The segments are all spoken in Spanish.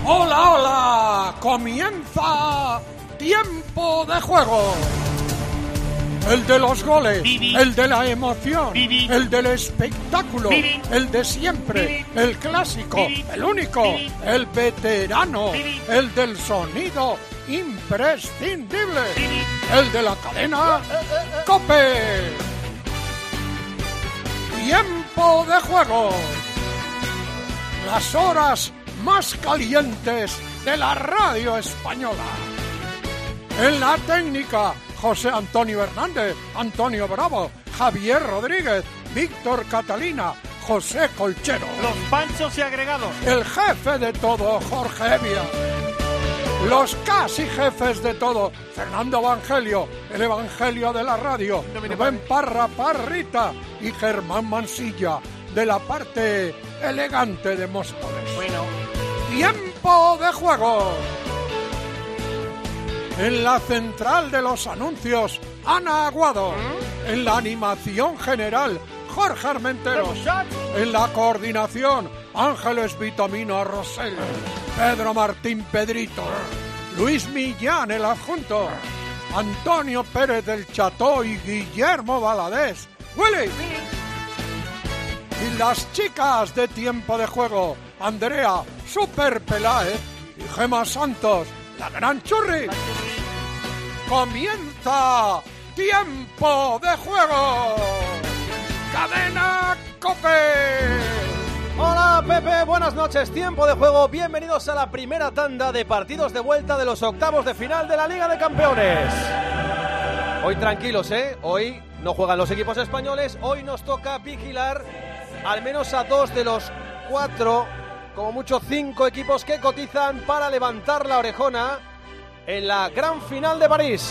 ¡Hola, hola! ¡Comienza Tiempo de Juego! El de los goles, el de la emoción, el del espectáculo, el de siempre, el clásico, el único, el veterano, el del sonido imprescindible, el de la cadena COPE. Tiempo de Juego. Las horas más calientes de la radio española. En la técnica, José Antonio Hernández, Antonio Bravo, Javier Rodríguez, Víctor Catalina, José Colchero. Los panchos y agregados. El jefe de todo, Jorge Evia. Los casi jefes de todo, Fernando Evangelio, el Evangelio de la radio, Rubén Parra Parrita y Germán Mansilla, de la parte elegante de Móstoles. Bueno. Tiempo de Juego. En la central de los anuncios, Ana Aguado. En la animación general, Jorge Armenteros. En la coordinación, Ángeles Vitamina Rosell. Pedro Martín Pedrito. Luis Millán, el adjunto. Antonio Pérez del Cható y Guillermo Valadez. ¡Willy! Y las chicas de Tiempo de Juego, Andrea Super Peláez y Gema Santos, la gran Churri. Comienza Tiempo de Juego. Cadena COPE. Hola Pepe, buenas noches, Tiempo de Juego. Bienvenidos a la primera tanda de partidos de vuelta de los octavos de final de la Liga de Campeones. Hoy tranquilos, hoy no juegan los equipos españoles. Hoy nos toca vigilar al menos a 2 de los 4, como mucho 5 equipos que cotizan para levantar la orejona en la gran final de París.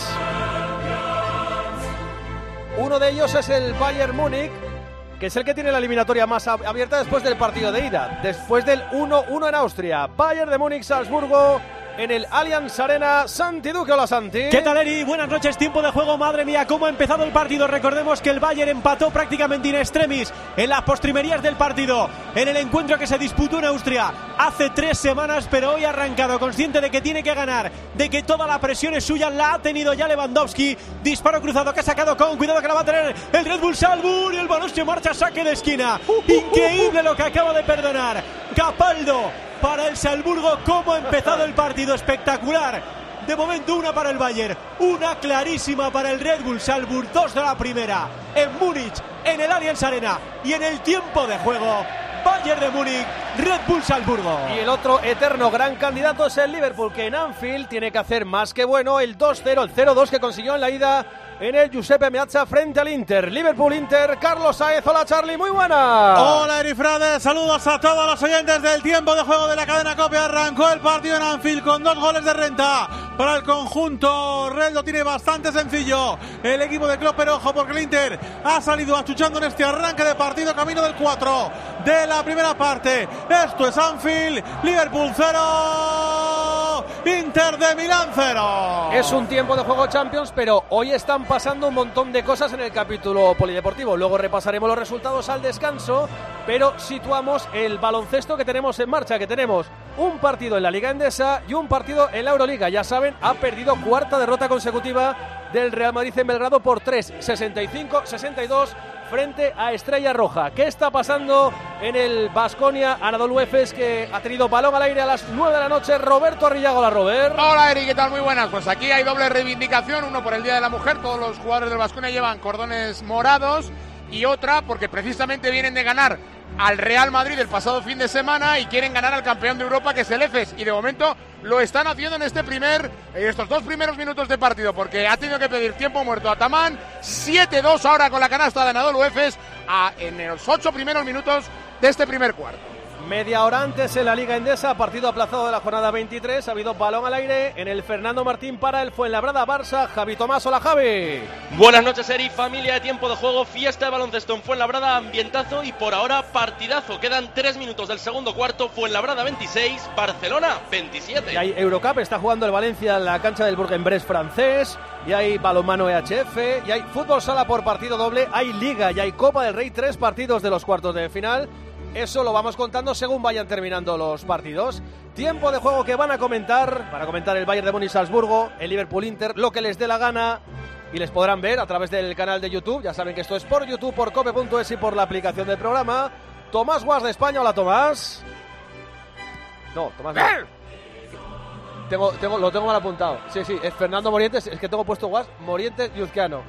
Uno de ellos es el Bayern Múnich, que es el que tiene la eliminatoria más abierta después del partido de ida, después del 1-1 en Austria. Bayern de Múnich, Salzburgo, en el Allianz Arena. Santi Duque, hola Santi. ¿Qué tal, Eri? Buenas noches, Tiempo de Juego. Madre mía, cómo ha empezado el partido. Recordemos que el Bayern empató prácticamente in extremis en las postrimerías del partido, en el encuentro que se disputó en Austria hace 3 semanas, pero hoy ha arrancado consciente de que tiene que ganar, de que toda la presión es suya. La ha tenido ya Lewandowski. Disparo cruzado que ha sacado con cuidado, que la va a tener el Red Bull Salzburg, y el balón se marcha, saque de esquina. Increíble lo que acaba de perdonar Capaldo para el Salzburgo. Cómo ha empezado el partido, espectacular. De momento una para el Bayern, una clarísima para el Red Bull Salzburg. 2 de la primera en Múnich, en el Allianz Arena, y en el Tiempo de Juego, Bayern de Múnich, Red Bull Salzburgo. Y el otro eterno gran candidato es el Liverpool, que en Anfield tiene que hacer más que bueno el 2-0, el 0-2 que consiguió en la ida en el Giuseppe Meazza frente al Inter. Liverpool-Inter, Carlos Saez. Hola Charlie, muy buena. Hola Eri Frade, saludos a todos los oyentes del Tiempo de Juego de la cadena COPE. Arrancó el partido en Anfield con 2 goles de renta para el conjunto red. Lo tiene bastante sencillo el equipo de Klopp, pero ojo, porque el Inter ha salido achuchando en este arranque de partido, camino del 4 de la primera parte. Esto es Anfield. Liverpool 0, Inter de Milán 0. Es un Tiempo de Juego Champions, pero hoy están pasando un montón de cosas en el capítulo polideportivo. Luego repasaremos los resultados al descanso, pero situamos el baloncesto que tenemos en marcha, que tenemos un partido en la Liga Endesa y un partido en la Euroliga. Ya saben, ha perdido 4ª derrota consecutiva del Real Madrid en Belgrado por 3, 65-62 frente a Estrella Roja. ¿Qué está pasando en el Baskonia Anadolu Efes, que ha tenido balón al aire a las 9 de la noche? Roberto Arrillaga. Hola Robert. Hola Eri, ¿qué tal? Muy buenas. Pues aquí hay doble reivindicación, uno por el Día de la Mujer, todos los jugadores del Baskonia llevan cordones morados, y otra porque precisamente vienen de ganar al Real Madrid el pasado fin de semana y quieren ganar al campeón de Europa, que es el Efes, y de momento lo están haciendo en estos 2 primeros minutos de partido, porque ha tenido que pedir tiempo muerto a Tamán. 7-2 ahora con la canasta de Anadolu Efes en los 8 primeros minutos de este primer cuarto. Media hora antes en la Liga Endesa, partido aplazado de la jornada 23, ha habido balón al aire en el Fernando Martín para el Fuenlabrada Barça. Javi Tomás, hola Javi. Buenas noches Eri, familia de Tiempo de Juego, fiesta de baloncesto en Fuenlabrada, ambientazo y por ahora partidazo. Quedan 3 minutos del segundo cuarto, Fuenlabrada 26, Barcelona 27. Y hay Eurocup, está jugando el Valencia en la cancha del Bourg-en-Bresse francés, y hay balonmano EHF, y hay fútbol sala por partido doble, hay Liga y hay Copa del Rey, 3 partidos de los cuartos de final. Eso lo vamos contando según vayan terminando los partidos. Tiempo de juego que van a comentar el Bayern de Múnich-Salzburgo, el Liverpool-Inter, lo que les dé la gana, y les podrán ver a través del canal de YouTube. Ya saben que esto es por YouTube, por cope.es y por la aplicación del programa. Tomás Guas de España. Hola, Tomás. No, Tomás no. Lo tengo mal apuntado. Sí, es Fernando Morientes. Es que tengo puesto Guas, Morientes y Uzquiano.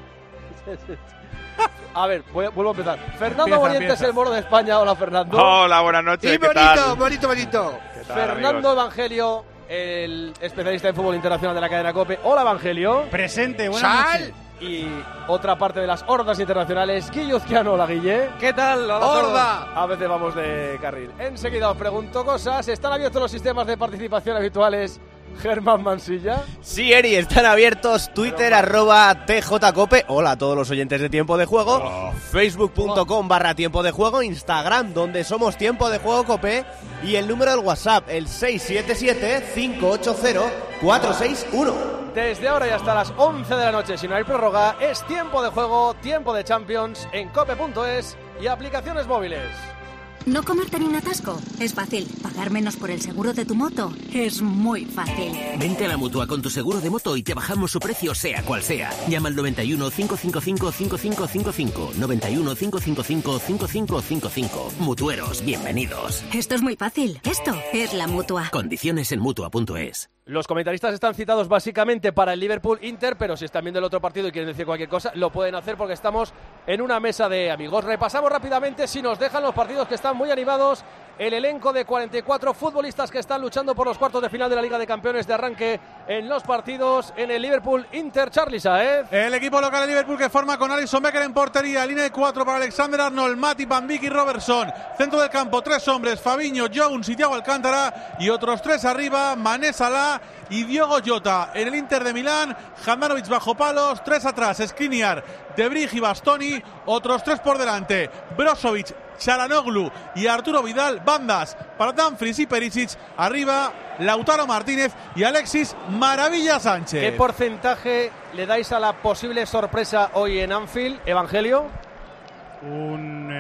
A ver, vuelvo a empezar. Fernando Morientes, el moro de España. Hola, Fernando. Hola, buenas noches. Y ¿qué bonito, tal? bonito. ¿Qué tal, Fernando amigos? Evangelio, el especialista en fútbol internacional de la cadena COPE. Hola, Evangelio. Presente, buenas noches. Y otra parte de las hordas internacionales, Guille Uzquiano. Hola, Guille. ¿Qué tal? ¡Horda! A veces vamos de carril. Enseguida os pregunto cosas. ¿Están abiertos los sistemas de participación habituales? Germán Mansilla. Sí, Eri, están abiertos. Twitter, @TJCope. Hola a todos los oyentes de Tiempo de Juego. Facebook.com/Tiempo de Juego. Instagram, donde somos Tiempo de Juego Cope. Y el número del WhatsApp, el 677-580-461. Desde ahora y hasta las 11 de la noche, si no hay prórroga, es Tiempo de Juego, Tiempo de Champions en cope.es y aplicaciones móviles. ¿No comerte ni un atasco? Es fácil. ¿Pagar menos por el seguro de tu moto? Es muy fácil. Vente a la Mutua con tu seguro de moto y te bajamos su precio sea cual sea. Llama al 91 555 5555. 91 555 5555. Mutueros, bienvenidos. Esto es muy fácil. Esto es la Mutua. Condiciones en Mutua.es. Los comentaristas están citados básicamente para el Liverpool-Inter, pero si están viendo el otro partido y quieren decir cualquier cosa, lo pueden hacer porque estamos en una mesa de amigos. Repasamos rápidamente, si nos dejan los partidos que están muy animados, el elenco de 44 futbolistas que están luchando por los cuartos de final de la Liga de Campeones de arranque en los partidos en el Liverpool-Inter. Charly Saez. El equipo local de Liverpool que forma con Alisson Becker en portería, línea de 4 para Alexander-Arnold, Matip, Van Beek y Robertson. Centro del campo, 3 hombres, Fabinho, Jones y Thiago Alcántara, y otros 3 arriba, Mané, Salah y Diogo Jota. En el Inter de Milán, Handanovic bajo palos, 3 atrás, Skriniar, De Vrij y Bastoni, otros 3 por delante, Brozovic, Çalhanoğlu y Arturo Vidal. Bandas para Dumfries y Perisic. Arriba, Lautaro Martínez y Alexis Maravilla Sánchez. ¿Qué porcentaje le dais a la posible sorpresa hoy en Anfield, Evangelio? Un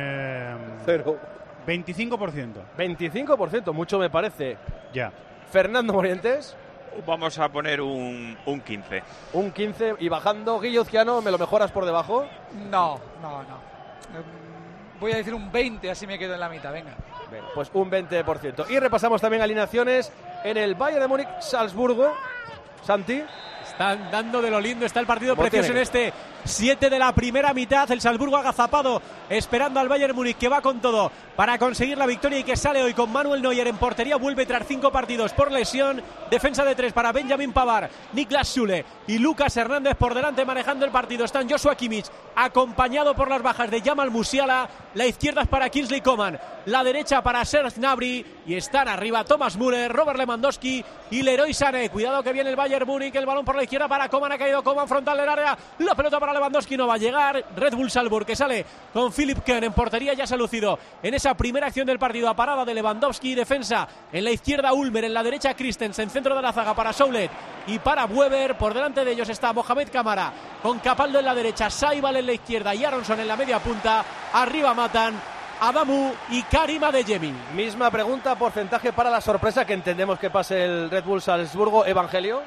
25%. 25%, mucho me parece. Ya. Fernando Morientes. Vamos a poner un 15. Un 15 y bajando. Guille Uzquiano, ¿me lo mejoras por debajo? No. Voy a decir un 20, así me quedo en la mitad, venga. Bueno, pues un 20%. Y repasamos también alineaciones en el Bayern de Múnich-Salzburgo. Santi. Están dando de lo lindo, está el partido precioso en este 7 de la primera mitad. El Salzburgo agazapado, esperando al Bayern Múnich, que va con todo para conseguir la victoria y que sale hoy con Manuel Neuer en portería. Vuelve tras 5 partidos por lesión. Defensa de 3 para Benjamin Pavard, Niklas Süle y Lucas Hernández por delante manejando el partido. Están Joshua Kimmich, acompañado por las bajas de Jamal Musiala. La izquierda es para Kingsley Coman, la derecha para Serge Gnabry, y están arriba Thomas Müller, Robert Lewandowski y Leroy Sané. Cuidado que viene el Bayern Múnich, el balón por la izquierda para Coman, ha caído Coman frontal del área, la pelota para Lewandowski, no va a llegar. Red Bull Salzburg que sale con Philipp Kehn en portería, ya se ha lucido en esa primera acción del partido a parada de Lewandowski. Defensa en la izquierda Ulmer, en la derecha Christensen, centro de la zaga para Soulet y para Weber. Por delante de ellos está Mohamed Camara con Capaldo en la derecha, Saibal en la izquierda y Aronson en la media punta. Arriba matan Adamu y Karim Adeyemi. Misma pregunta, porcentaje para la sorpresa que entendemos que pase el Red Bull Salzburgo. Evangelio.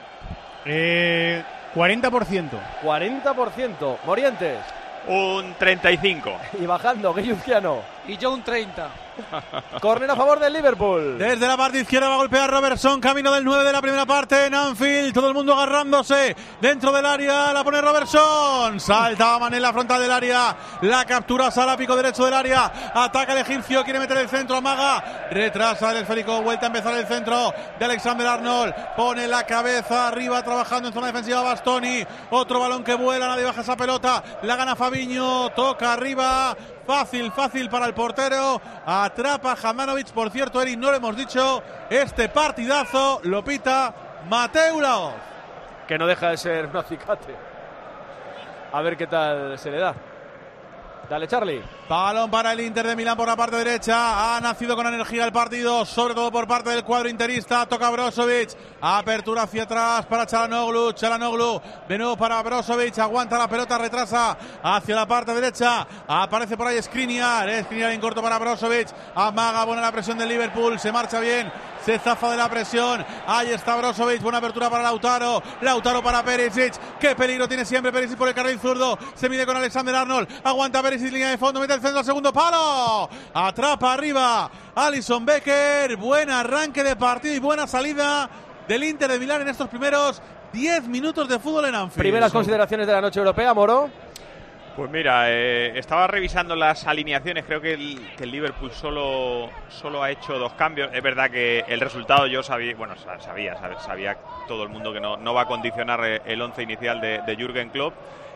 40%. 40%. Morientes. Un 35. Y bajando, Guille Uzquiano. Y yo un 30. Córner a favor del Liverpool. Desde la parte izquierda va a golpear Robertson, camino del 9 de la primera parte en Anfield. Todo el mundo agarrándose dentro del área. La pone Robertson. Salta Mané en la frontal del área. La captura Salah, pico derecho del área. Ataca el egipcio, quiere meter el centro, amaga. Retrasa el esférico, vuelta a empezar el centro de Alexander-Arnold. Pone la cabeza arriba, trabajando en zona defensiva Bastoni. Otro balón que vuela, nadie baja esa pelota. La gana Fabinho, toca arriba. Fácil para el portero. Atrapa Handanovic. Por cierto, Eric, no lo hemos dicho, este partidazo lo pita Mateu Laoz, que no deja de ser un acicate. A ver qué tal se le da. Dale, Charlie. Balón para el Inter de Milán por la parte derecha. Ha nacido con energía el partido, sobre todo por parte del cuadro interista. Toca Brozovic. Apertura hacia atrás para Çalhanoğlu. Çalhanoğlu de nuevo para Brozovic. Aguanta la pelota, retrasa hacia la parte derecha. Aparece por ahí Skriniar. Skriniar en corto para Brozovic. Amaga, buena la presión del Liverpool. Se marcha bien. Se zafa de la presión. Ahí está Brozovic. Buena apertura para Lautaro. Lautaro para Perisic. Qué peligro tiene siempre Perisic por el carril zurdo. Se mide con Alexander Arnold. Aguanta Perisic, línea de fondo. Mete el centro al segundo palo. Atrapa arriba Alisson Becker. Buen arranque de partido y buena salida del Inter de Milán en estos primeros 10 minutos de fútbol en Anfield. Primeras consideraciones de la noche europea, Moro. Pues mira, estaba revisando las alineaciones. Creo que el Liverpool solo ha hecho 2 cambios. Es verdad que el resultado yo sabía todo el mundo que no va a condicionar el 11 inicial de Jürgen Klopp.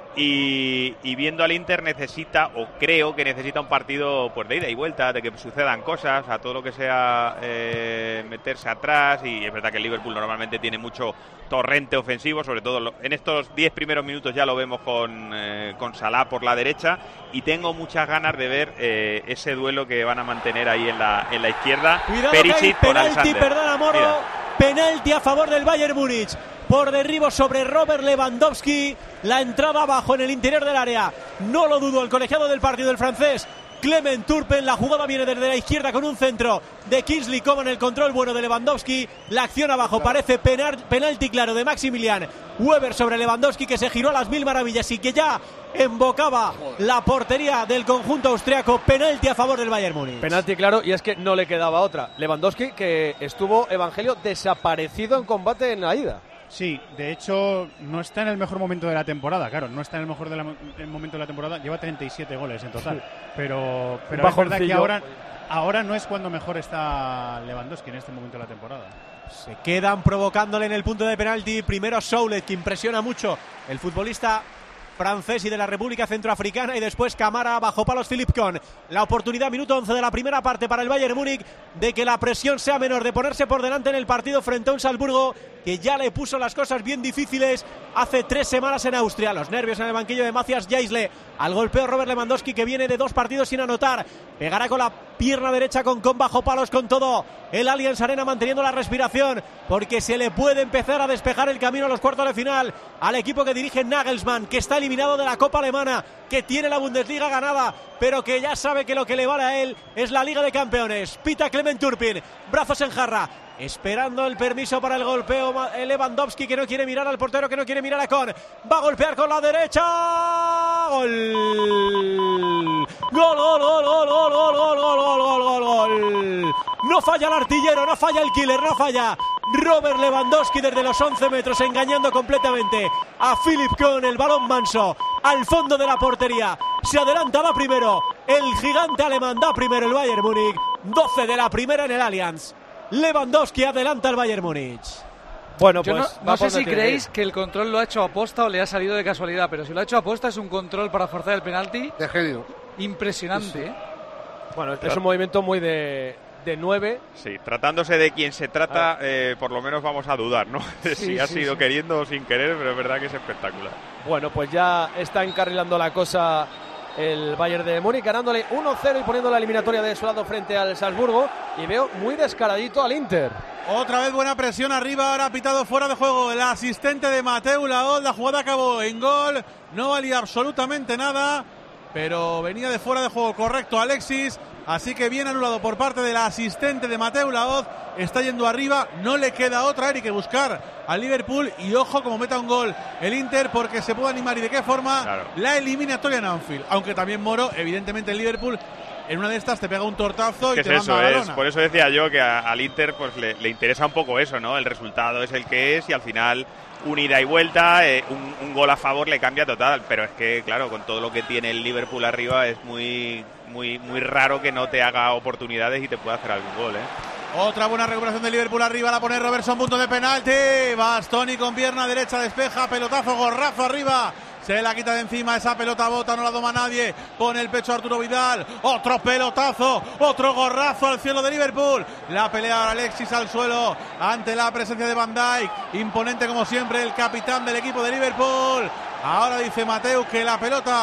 Y viendo al Inter necesita, o creo que necesita, un partido pues de ida y vuelta, de que sucedan cosas, a todo lo que sea meterse atrás. Y es verdad que el Liverpool normalmente tiene mucho torrente ofensivo, sobre todo en estos 10 primeros minutos ya lo vemos con Salah por la derecha, y tengo muchas ganas de ver ese duelo que van a mantener ahí en la izquierda. Cuidado, Perisic que hay con penalti, Alexander. perdona Moro. Mira. Penalti a favor del Bayern Múnich. Por derribo sobre Robert Lewandowski. La entrada abajo en el interior del área. No lo dudo el colegiado del partido, el francés Clement Turpin. La jugada viene desde la izquierda con un centro de Kingsley Coman, el control bueno de Lewandowski. La acción abajo parece penalti claro de Maximilian Weber sobre Lewandowski, que se giró a las mil maravillas y que ya embocaba la portería del conjunto austriaco. Penalti a favor del Bayern Múnich. Penalti claro, y es que no le quedaba otra. Lewandowski, que estuvo, Evangelio, desaparecido en combate en la ida. Sí, de hecho no está en el mejor momento de la temporada, claro, no está en el mejor momento de la temporada, lleva 37 goles en total, pero es verdad que ahora no es cuando mejor está Lewandowski en este momento de la temporada. Se quedan provocándole en el punto de penalti. Primero Soulet, que impresiona mucho, el futbolista francés y de la República Centroafricana, y después Camara bajo palos Philippe Kohn. La oportunidad, minuto 11 de la primera parte para el Bayern Múnich, de que la presión sea menor, de ponerse por delante en el partido frente a un Salzburgo que ya le puso las cosas bien difíciles hace 3 semanas en Austria. Los nervios en el banquillo de Matthias Jaisle. Al golpeo Robert Lewandowski, que viene de 2 partidos sin anotar. Pegará con la pierna derecha con bajo palos con todo el Allianz Arena, manteniendo la respiración, porque se le puede empezar a despejar el camino a los cuartos de final al equipo que dirige Nagelsmann, que está eliminado de la Copa Alemana, que tiene la Bundesliga ganada, pero que ya sabe que lo que le vale a él es la Liga de Campeones. Pita Clement Turpin, brazos en jarra, esperando el permiso para el golpeo. Lewandowski, que no quiere mirar al portero, que no quiere mirar a Kohn, va a golpear con la derecha. Gol. Gol, gol, gol, gol, gol, gol, gol, gol, gol, gol, gol, gol. No falla el artillero, no falla el killer, no falla Robert Lewandowski desde los 11 metros, engañando completamente a Philippe Kohn. El balón manso al fondo de la portería. Se adelanta, da primero el gigante alemán, da primero el Bayern Múnich. 12 de la primera en el Allianz. Lewandowski adelanta al Bayern Múnich. Bueno, yo pues no sé si creéis que el control lo ha hecho a posta o le ha salido de casualidad, pero si lo ha hecho a posta es un control para forzar el penalti de genio. Impresionante. Sí. Bueno, es un movimiento muy de 9. Sí, tratándose de quien se trata, por lo menos vamos a dudar, ¿no? Si ha sido queriendo o sin querer, pero es verdad que es espectacular. Bueno, pues ya está encarrilando la cosa el Bayern de Múnich, ganándole 1-0 y poniendo la eliminatoria de su lado frente al Salzburgo, y veo muy descaradito al Inter. Otra vez buena presión arriba, ahora ha pitado fuera de juego el asistente de Mateu Laoz. La jugada acabó en gol, no valía absolutamente nada, pero venía de fuera de juego, correcto Alexis, así que bien anulado por parte del asistente de Mateu Laoz. Está yendo arriba, no le queda otra, hay que buscar al Liverpool, y ojo como meta un gol el Inter, porque se puede animar, y de qué forma, la eliminatoria en Anfield. Aunque también Moro, evidentemente el Liverpool en una de estas te pega un tortazo y te manda a la lona. Por eso decía yo que al Inter pues le interesa un poco eso, ¿no? El resultado es el que es, y al final un ida y vuelta, un gol a favor le cambia total. Pero es que, claro, con todo lo que tiene el Liverpool arriba, es muy raro que no te haga oportunidades y te pueda hacer algún gol, Otra buena recuperación del Liverpool arriba, la pone Robertson, punto de penalti. Bastoni con pierna derecha, despeja, pelotazo, gorrazo arriba. Se la quita de encima, esa pelota bota, no la toma nadie. Pone el pecho a Arturo Vidal. Otro pelotazo, otro gorrazo al cielo de Liverpool. La pelea Alexis al suelo ante la presencia de Van Dijk. Imponente como siempre el capitán del equipo de Liverpool. Ahora dice Mateu que la pelota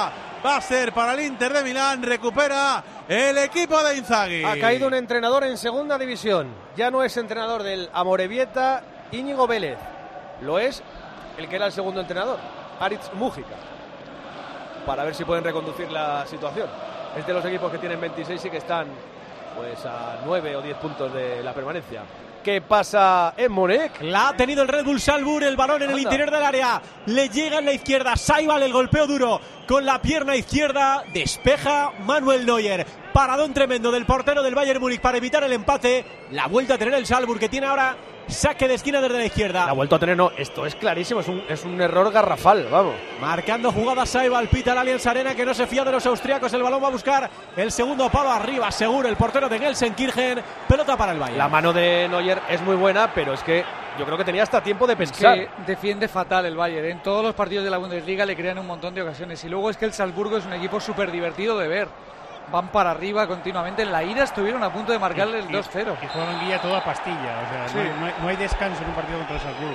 va a ser para el Inter de Milán. Recupera el equipo de Inzaghi. Ha caído un entrenador en segunda división. Ya no es entrenador del Amorebieta Íñigo Vélez. Lo es el que era el segundo entrenador, Aritz Mújica. Para ver si pueden reconducir la situación. Es de los equipos que tienen 26 y que están pues a 9 o 10 puntos de la permanencia. ¿Qué pasa en Múnich? La ha tenido el Red Bull Salzburg, el balón en el interior del área. Le llega en la izquierda. Saibal, el golpeo duro con la pierna izquierda. Despeja Manuel Neuer. Paradón tremendo del portero del Bayern Múnich para evitar el empate. La vuelta a tener el Salzburg, que tiene ahora saque de esquina desde la izquierda. La ha vuelto a tener, no, esto es clarísimo, es un error garrafal, vamos. Marcando jugada Saibal, pita el Allianz Arena, que no se fía de los austriacos. El balón va a buscar el segundo palo arriba, seguro el portero de Gelsenkirchen. Pelota para el Bayern. La mano de Neuer es muy buena, pero es que yo creo que tenía hasta tiempo de pescar. Sí, defiende fatal el Bayern. En todos los partidos de la Bundesliga le crean un montón de ocasiones. Y luego es que el Salzburgo es un equipo súper divertido de ver. Van para arriba continuamente. En la ida estuvieron a punto de marcarle el 2-0. Y juegan guía toda pastilla. O sea, sí. no hay descanso en un partido contra el Salzburgo.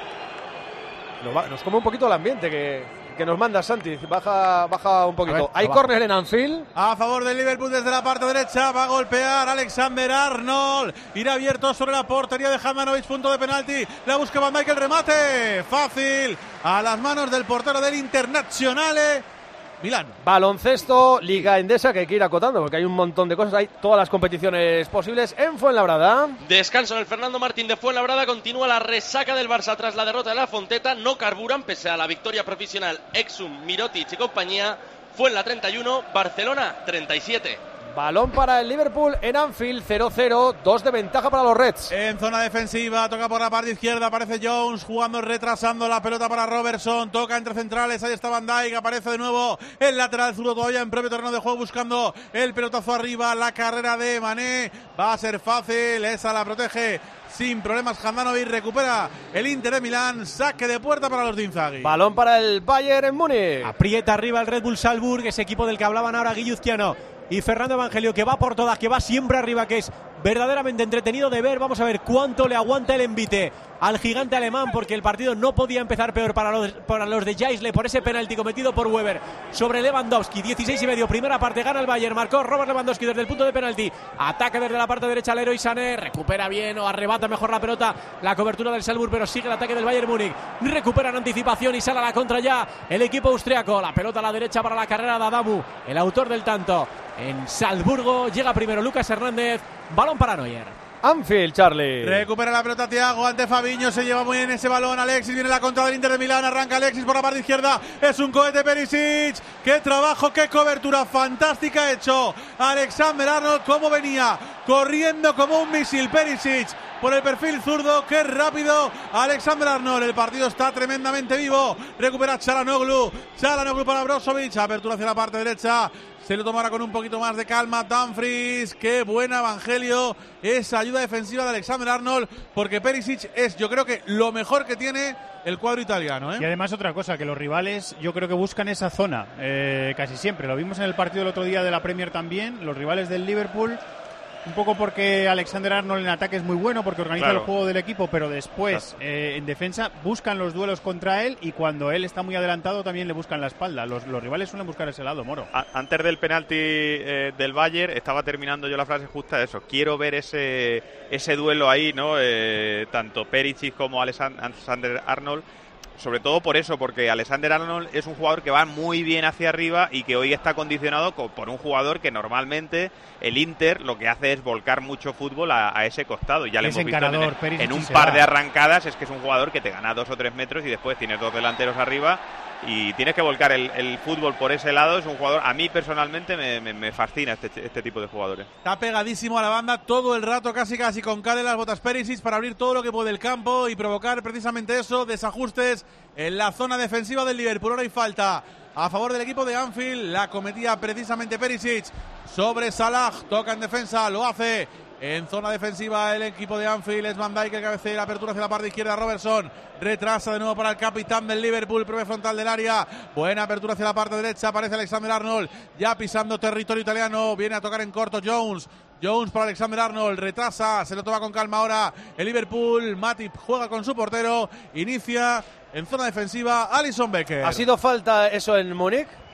Nos come un poquito el ambiente que nos manda Santi. Baja un poquito. Hay córner en Anfield. A favor del Liverpool desde la parte derecha. Va a golpear Alexander-Arnold. Irá abierto sobre la portería de Handanovic. Punto de penalti. La busca Van Dijk, el remate. Fácil. A las manos del portero del Internazionale Milán. Baloncesto, Liga Endesa, que hay que ir acotando porque hay un montón de cosas. Hay todas las competiciones posibles en Fuenlabrada. Descanso en el Fernando Martín de Fuenlabrada. Continúa la resaca del Barça tras la derrota de la Fonteta. No carburan pese a la victoria profesional. Exum, Mirotic y compañía. Fuenla 31, Barcelona 37. Balón para el Liverpool en Anfield, 0-0, 2 de ventaja para los Reds. En zona defensiva, toca por la parte izquierda, aparece Jones jugando, retrasando la pelota para Robertson, toca entre centrales, ahí está Van Dijk, aparece de nuevo el lateral zurdo todavía en propio terreno de juego buscando el pelotazo arriba, la carrera de Mané, va a ser fácil, esa la protege sin problemas Handanovic, recupera el Inter de Milán, saque de puerta para los de Inzaghi. Balón para el Bayern en Múnich. Aprieta arriba el Red Bull Salzburg, ese equipo del que hablaban ahora Guilluzquiano y Fernando Evangelio, que va por todas, que va siempre arriba, que es verdaderamente entretenido de ver. Vamos a ver cuánto le aguanta el envite al gigante alemán, porque el partido no podía empezar peor para los de Jaisle por ese penalti cometido por Weber sobre Lewandowski. 16,5, primera parte, gana el Bayern, marcó Robert Lewandowski desde el punto de penalti, ataque desde la parte derecha Leroy Sané, recupera bien o arrebata mejor la pelota, la cobertura del Salzburg, pero sigue el ataque del Bayern Múnich, recupera en anticipación y sale a la contra ya el equipo austriaco, la pelota a la derecha para la carrera de Adamu, el autor del tanto. En Salzburgo llega primero Lucas Hernández, balón para Neuer. Anfield, Charlie. Recupera la pelota Thiago ante Fabinho, se lleva muy bien ese balón. Alexis, viene la contra del Inter de Milán, arranca Alexis por la parte izquierda, es un cohete Perisic. Qué trabajo, qué cobertura fantástica ha hecho Alexander-Arnold, cómo venía corriendo como un misil Perisic por el perfil zurdo, qué rápido Alexander-Arnold. El partido está tremendamente vivo. Recupera Çalhanoğlu para Brozovic, apertura hacia la parte derecha. Se lo tomará con un poquito más de calma Dumfries. Qué buena, Evangelio, esa ayuda defensiva de Alexander-Arnold, porque Perisic es, yo creo que lo mejor que tiene el cuadro italiano, ¿eh? Y además otra cosa, que los rivales yo creo que buscan esa zona casi siempre. Lo vimos en el partido del otro día de la Premier también, los rivales del Liverpool. Un poco porque Alexander-Arnold en ataque es muy bueno, porque organiza el juego del equipo, pero después en defensa buscan los duelos contra él, y cuando él está muy adelantado también le buscan la espalda. Los rivales suelen buscar ese lado, Moro. Antes del penalti del Bayern estaba terminando yo la frase justa de eso. Quiero ver ese duelo ahí, ¿no? Tanto Perisic como Alexander-Arnold. Sobre todo por eso, porque Alexander-Arnold es un jugador que va muy bien hacia arriba y que hoy está condicionado por un jugador que normalmente el Inter lo que hace es volcar mucho fútbol a ese costado. Y ya le hemos visto en un par de arrancadas, es que es un jugador que te gana 2 o 3 metros y después tienes 2 delanteros arriba y tienes que volcar el fútbol por ese lado. Es un jugador, a mí personalmente me fascina este tipo de jugadores. Está pegadísimo a la banda todo el rato, casi con cal en las botas Perisic para abrir todo lo que puede el campo y provocar precisamente eso, desajustes en la zona defensiva del Liverpool. Ahora hay falta a favor del equipo de Anfield, la cometía precisamente Perisic sobre Salah, toca en defensa, lo hace en zona defensiva el equipo de Anfield, es Van Dijk, el cabecea, la apertura hacia la parte izquierda, Robertson retrasa de nuevo para el capitán del Liverpool, propio frontal del área, buena apertura hacia la parte derecha, aparece Alexander-Arnold, ya pisando territorio italiano, viene a tocar en corto Jones para Alexander-Arnold, retrasa, se lo toma con calma ahora el Liverpool, Matip juega con su portero, inicia en zona defensiva Alisson Becker. ¿Ha sido falta eso en Múnich?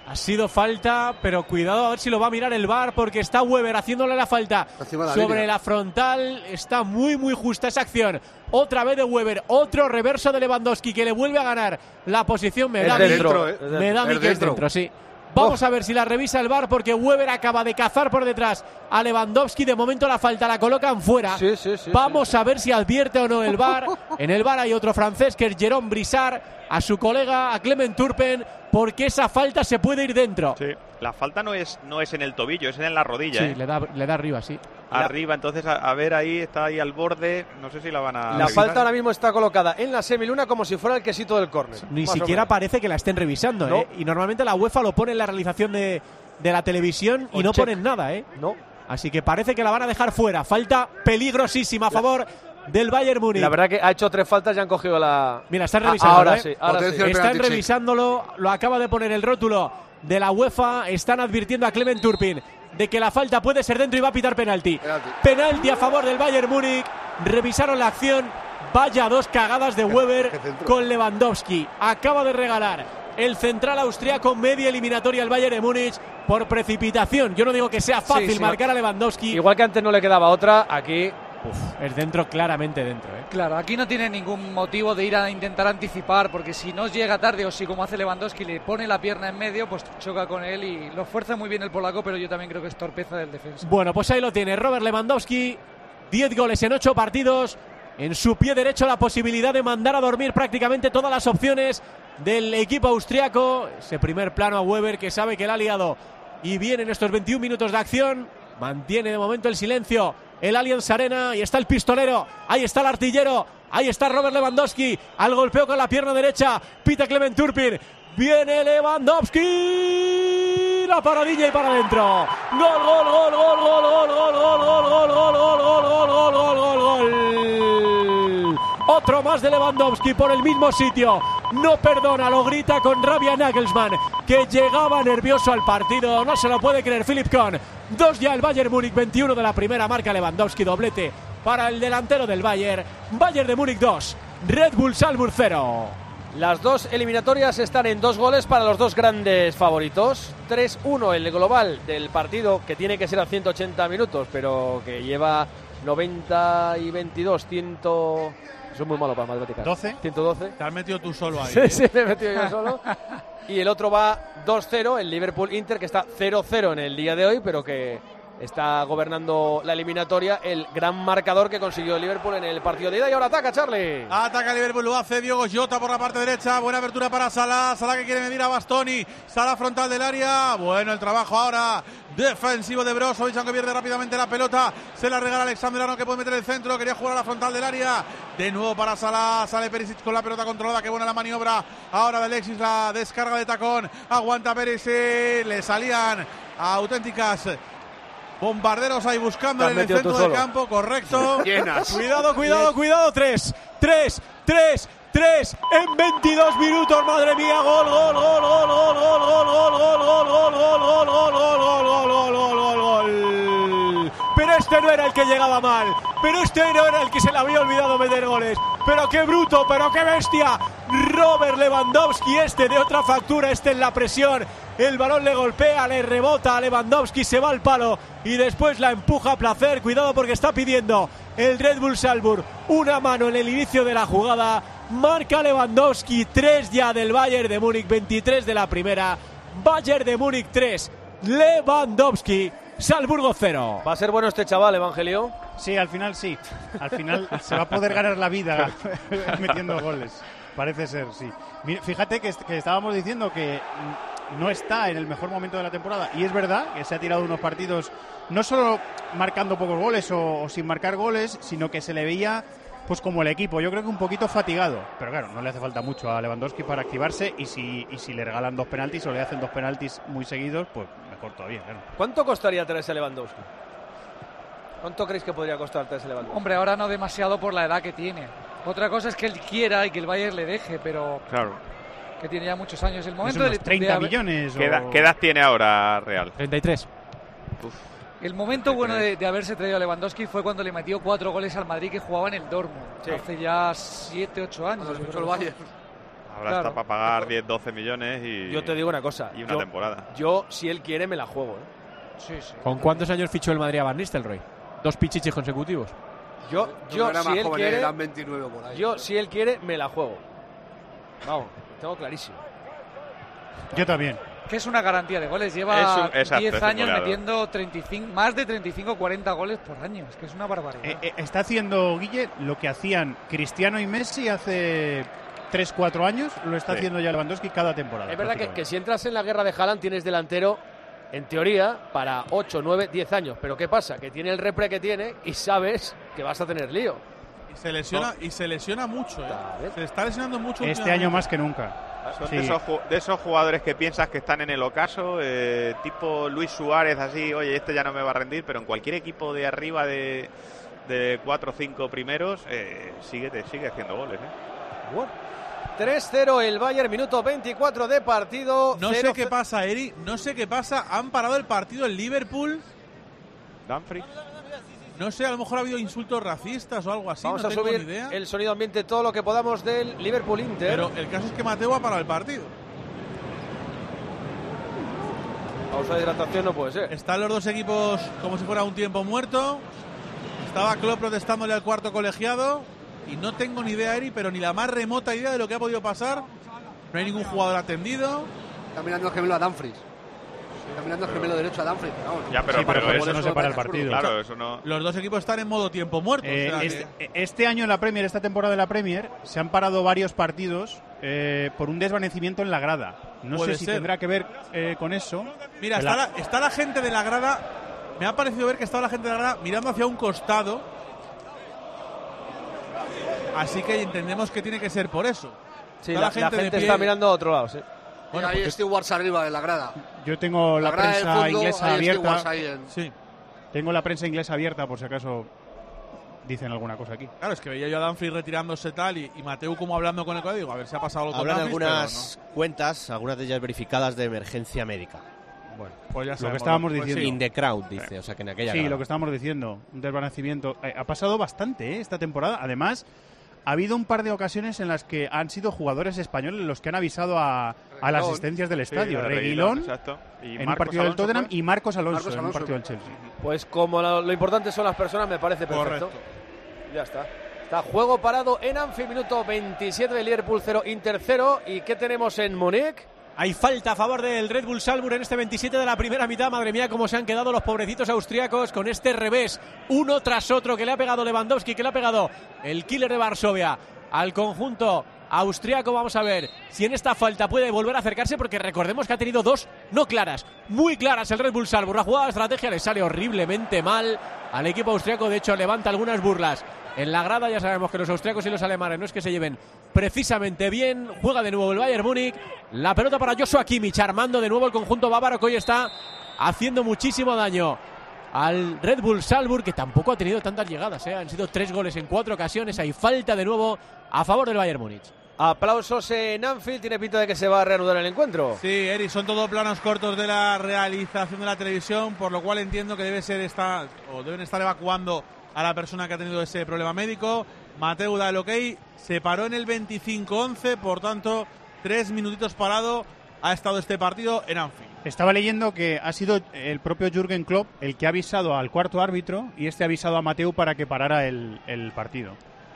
Ha sido falta, pero cuidado a ver si lo va a mirar el VAR, porque está Weber haciéndole la falta sobre la frontal. Está muy justa esa acción. Otra vez de Weber, otro reverso de Lewandowski que le vuelve a ganar la posición. Me da a mí que es dentro, sí. Vamos a ver si la revisa el VAR, porque Weber acaba de cazar por detrás a Lewandowski. De momento la falta la colocan fuera. Vamos a ver si advierte o no el VAR. En el VAR hay otro francés, que es Jérôme Brissard, a su colega, a Clement Turpin, porque esa falta se puede ir dentro. Sí, la falta no es en el tobillo, es en la rodilla. Sí, le da arriba, sí. Arriba, entonces a ver, ahí está ahí al borde, no sé si la van a... La falta ahora mismo está colocada en la semiluna como si fuera el quesito del córner. Ni siquiera parece que la estén revisando, ¿no? Y normalmente la UEFA lo pone en la realización de la televisión y no ponen nada, No. Así que parece que la van a dejar fuera. Falta peligrosísima a favor del Bayern Múnich. La verdad que ha hecho 3 faltas y han cogido la... Mira, están revisándolo, ahora sí. Están revisándolo, lo acaba de poner el rótulo de la UEFA. Están advirtiendo a Clement Turpin de que la falta puede ser dentro y va a pitar penalti. Penalti a favor del Bayern Múnich. Revisaron la acción. Vaya 2 cagadas de Weber con Lewandowski. Acaba de regalar el central austriaco media eliminatoria al Bayern de Múnich por precipitación. Yo no digo que sea fácil marcar a Lewandowski. Igual que antes no le quedaba otra, aquí... es dentro, claramente dentro. Claro, aquí no tiene ningún motivo de ir a intentar anticipar, porque si no llega tarde o si, como hace Lewandowski, le pone la pierna en medio, pues choca con él y lo fuerza muy bien el polaco, pero yo también creo que es torpeza del defensa. Bueno, pues ahí lo tiene Robert Lewandowski, 10 goles en 8 partidos. En su pie derecho la posibilidad de mandar a dormir prácticamente todas las opciones del equipo austriaco. Ese primer plano a Weber, que sabe que la ha liado y viene en estos 21 minutos de acción. Mantiene de momento el silencio el Allianz Arena, y está el pistolero, ahí está el artillero, ahí está Robert Lewandowski, al golpeo con la pierna derecha, pita Clement Turpin, viene Lewandowski, la paradilla y para adentro. Gol, gol, gol, gol, gol, gol, gol, gol, gol, gol, gol, gol, gol, gol, gol, gol, gol. Otro más de Lewandowski por el mismo sitio. No perdona, lo grita con rabia Nagelsmann, que llegaba nervioso al partido. No se lo puede creer Philipp Kohn. 2 ya el Bayern Múnich, 21 de la primera, marca Lewandowski, doblete para el delantero del Bayern. Bayern de Múnich 2, Red Bull Salzburg 0. Las 2 eliminatorias están en 2 goles para los 2 grandes favoritos. 3-1 el global del partido, que tiene que ser a 180 minutos, pero que lleva 90 y 22, 100... Soy muy malo para matemáticas. 112. Te has metido tú solo ahí. Sí, me he metido yo solo. Y el otro va 2-0, el Liverpool-Inter, que está 0-0 en el día de hoy, pero que está gobernando la eliminatoria, el gran marcador que consiguió el Liverpool en el partido de ida. Y ahora ataca, Charlie. Ataca el Liverpool, lo hace Diogo Jota por la parte derecha. Buena abertura para Salah. Salah que quiere medir a Bastoni. Salah frontal del área. Bueno, el trabajo ahora defensivo de Brozovic, aunque pierde rápidamente la pelota. Se la regala Alexander Arnold, que puede meter el centro. Quería jugar a la frontal del área. De nuevo para Salah. Sale Perisic con la pelota controlada. Qué buena la maniobra ahora de Alexis. La descarga de tacón. Aguanta Perisic. Le salían auténticas bombarderos ahí buscando en el centro del campo, correcto. Llenas. Cuidado. 3 en 22 minutos, madre mía. Gol. Pero este no era el que llegaba mal. Pero este no era el que se le había olvidado meter goles. Pero qué bruto, pero qué bestia. Robert Lewandowski, de otra factura, en la presión. El balón le golpea, le rebota a Lewandowski, se va al palo y después la empuja a placer. Cuidado porque está pidiendo el Red Bull Salzburg una mano en el inicio de la jugada. Marca Lewandowski, 3 ya del Bayern de Múnich, 23 de la primera. Bayern de Múnich 3, Lewandowski, Salzburgo 0. ¿Va a ser bueno este chaval, Evangelio? Sí, al final sí. Al final se va a poder ganar la vida metiendo goles. Parece ser, sí. Fíjate que estábamos diciendo que no está en el mejor momento de la temporada, y es verdad que se ha tirado unos partidos no solo marcando pocos goles o sin marcar goles, sino que se le veía pues como el equipo, yo creo que un poquito fatigado, pero claro, no le hace falta mucho a Lewandowski para activarse, y si le regalan 2 penaltis o le hacen 2 penaltis muy seguidos, pues mejor todavía, claro. ¿Cuánto costaría traerse a Lewandowski? ¿Cuánto creéis que podría costar traerse a Lewandowski? Hombre, ahora no demasiado por la edad que tiene. Otra cosa es que él quiera y que el Bayern le deje, pero claro, que tiene ya muchos años. El momento de 30 millones. ¿Qué edad tiene ahora Real? 33. Uf. El momento bueno de haberse traído a Lewandowski fue cuando le metió 4 goles al Madrid, que jugaba en el Dortmund. Sí. Hace ya 7-8 años. Cuando el Bayern. Ahora está para pagar 10-12 millones y... Yo te digo una cosa. Y una temporada. Yo, si él quiere, me la juego. Sí. ¿Con cuántos años fichó el Madrid a Van Nistelrooy? 2 pichichis consecutivos. Yo si él quiere... Eran 29 por ahí. Yo, si él quiere, me la juego. Vamos, tengo clarísimo. Yo también. Que es una garantía de goles. Lleva 10 años goleador. metiendo más de 35-40 goles por año. Es que es una barbaridad. Está haciendo, Guille, lo que hacían Cristiano y Messi hace 3-4 años, lo está haciendo ya Lewandowski cada temporada. Es verdad que si entras en la guerra de Haaland tienes delantero, en teoría, para 8, 9, 10 años. Pero ¿qué pasa? Que tiene el repre que tiene y sabes que vas a tener lío. Y se lesiona mucho, Se está lesionando mucho. Este año más que nunca. Son de esos jugadores que piensas que están en el ocaso, tipo Luis Suárez, así, oye, este ya no me va a rendir, pero en cualquier equipo de arriba de 4 o 5 primeros sigue haciendo goles. Bueno. 3-0 el Bayern, minuto 24 de partido. No sé qué pasa, Eri, no sé qué pasa. Han parado el partido el Liverpool. Dumfries. No sé, a lo mejor ha habido insultos racistas o algo así. Vamos no a tengo subir ni idea. el sonido ambiente, todo lo que podamos del Liverpool-Inter. Pero el caso es que Mateo ha parado el partido. Pausa de hidratación no puede ser. Están los dos equipos como si fuera un tiempo muerto. Estaba Klopp protestándole al cuarto colegiado. Y no tengo ni idea, Eri, pero ni la más remota idea de lo que ha podido pasar. No hay ningún jugador atendido. Está mirando el gemelo a Dumfries. Está mirando el gemelo derecho a Dumfries. Ya, pero eso no se para el partido. Claro, eso no. Los dos equipos están en modo tiempo muerto. Este año en la Premier, esta temporada de la Premier, se han parado varios partidos por un desvanecimiento en la grada. No sé si tendrá que ver con eso. Mira, está la gente de la grada. Me ha parecido ver que estaba la gente de la grada mirando hacia un costado. Así que entendemos que tiene que ser por eso. Sí, la gente está mirando a otro lado, sí. Bueno, hay stewards arriba de la grada. Yo tengo la prensa inglesa abierta. Sí. Tengo la prensa inglesa abierta por si acaso dicen alguna cosa aquí. Claro, es que veía yo a Dumfries retirándose tal y Mateu como hablando con el cuadro. Digo, a ver si ha pasado algo con Hablan Dumfries, algunas cuentas, algunas de ellas verificadas, de emergencia médica. Bueno, pues ya lo que estábamos diciendo. In the crowd, dice, o sea que en aquella Sí, grada. lo que estábamos diciendo, un desvanecimiento. Ha pasado bastante esta temporada. Además, ha habido un par de ocasiones en las que han sido jugadores españoles los que han avisado a las asistencias del estadio. Reguilón en un partido del Tottenham y Marcos Alonso en un partido del Chelsea. Pues como lo importante son las personas, me parece perfecto. Correcto. Ya está. Está juego parado en Anfield, minuto 27 de Liverpool 0, Inter 0. ¿Y qué tenemos en Múnich? Hay falta a favor del Red Bull Salzburg en este 27 de la primera mitad. Madre mía, cómo se han quedado los pobrecitos austriacos con este revés, uno tras otro, que le ha pegado Lewandowski, que le ha pegado el killer de Varsovia al conjunto austriaco. Vamos a ver si en esta falta puede volver a acercarse, porque recordemos que ha tenido dos no claras, muy claras el Red Bull Salzburg. La jugada de estrategia le sale horriblemente mal al equipo austriaco. De hecho, levanta algunas burlas en la grada. Ya sabemos que los austriacos y los alemanes no es que se lleven precisamente bien. Juega de nuevo el Bayern Múnich. La pelota para Joshua Kimmich, armando de nuevo el conjunto bávaro, que hoy está haciendo muchísimo daño al Red Bull Salzburg, que tampoco ha tenido tantas llegadas, Han sido 3 goles en 4 ocasiones. Hay falta de nuevo a favor del Bayern Múnich. Aplausos en Anfield. Tiene pinta de que se va a reanudar el encuentro. Sí, Eri, son todos planos cortos de la realización de la televisión, por lo cual entiendo que deben estar evacuando a la persona que ha tenido ese problema médico. Mateu da el ok, se paró en el 25-11, por tanto 3 minutitos parado ha estado este partido en Anfield. Estaba leyendo que ha sido el propio Jürgen Klopp el que ha avisado al cuarto árbitro y este ha avisado a Mateu para que parara el partido.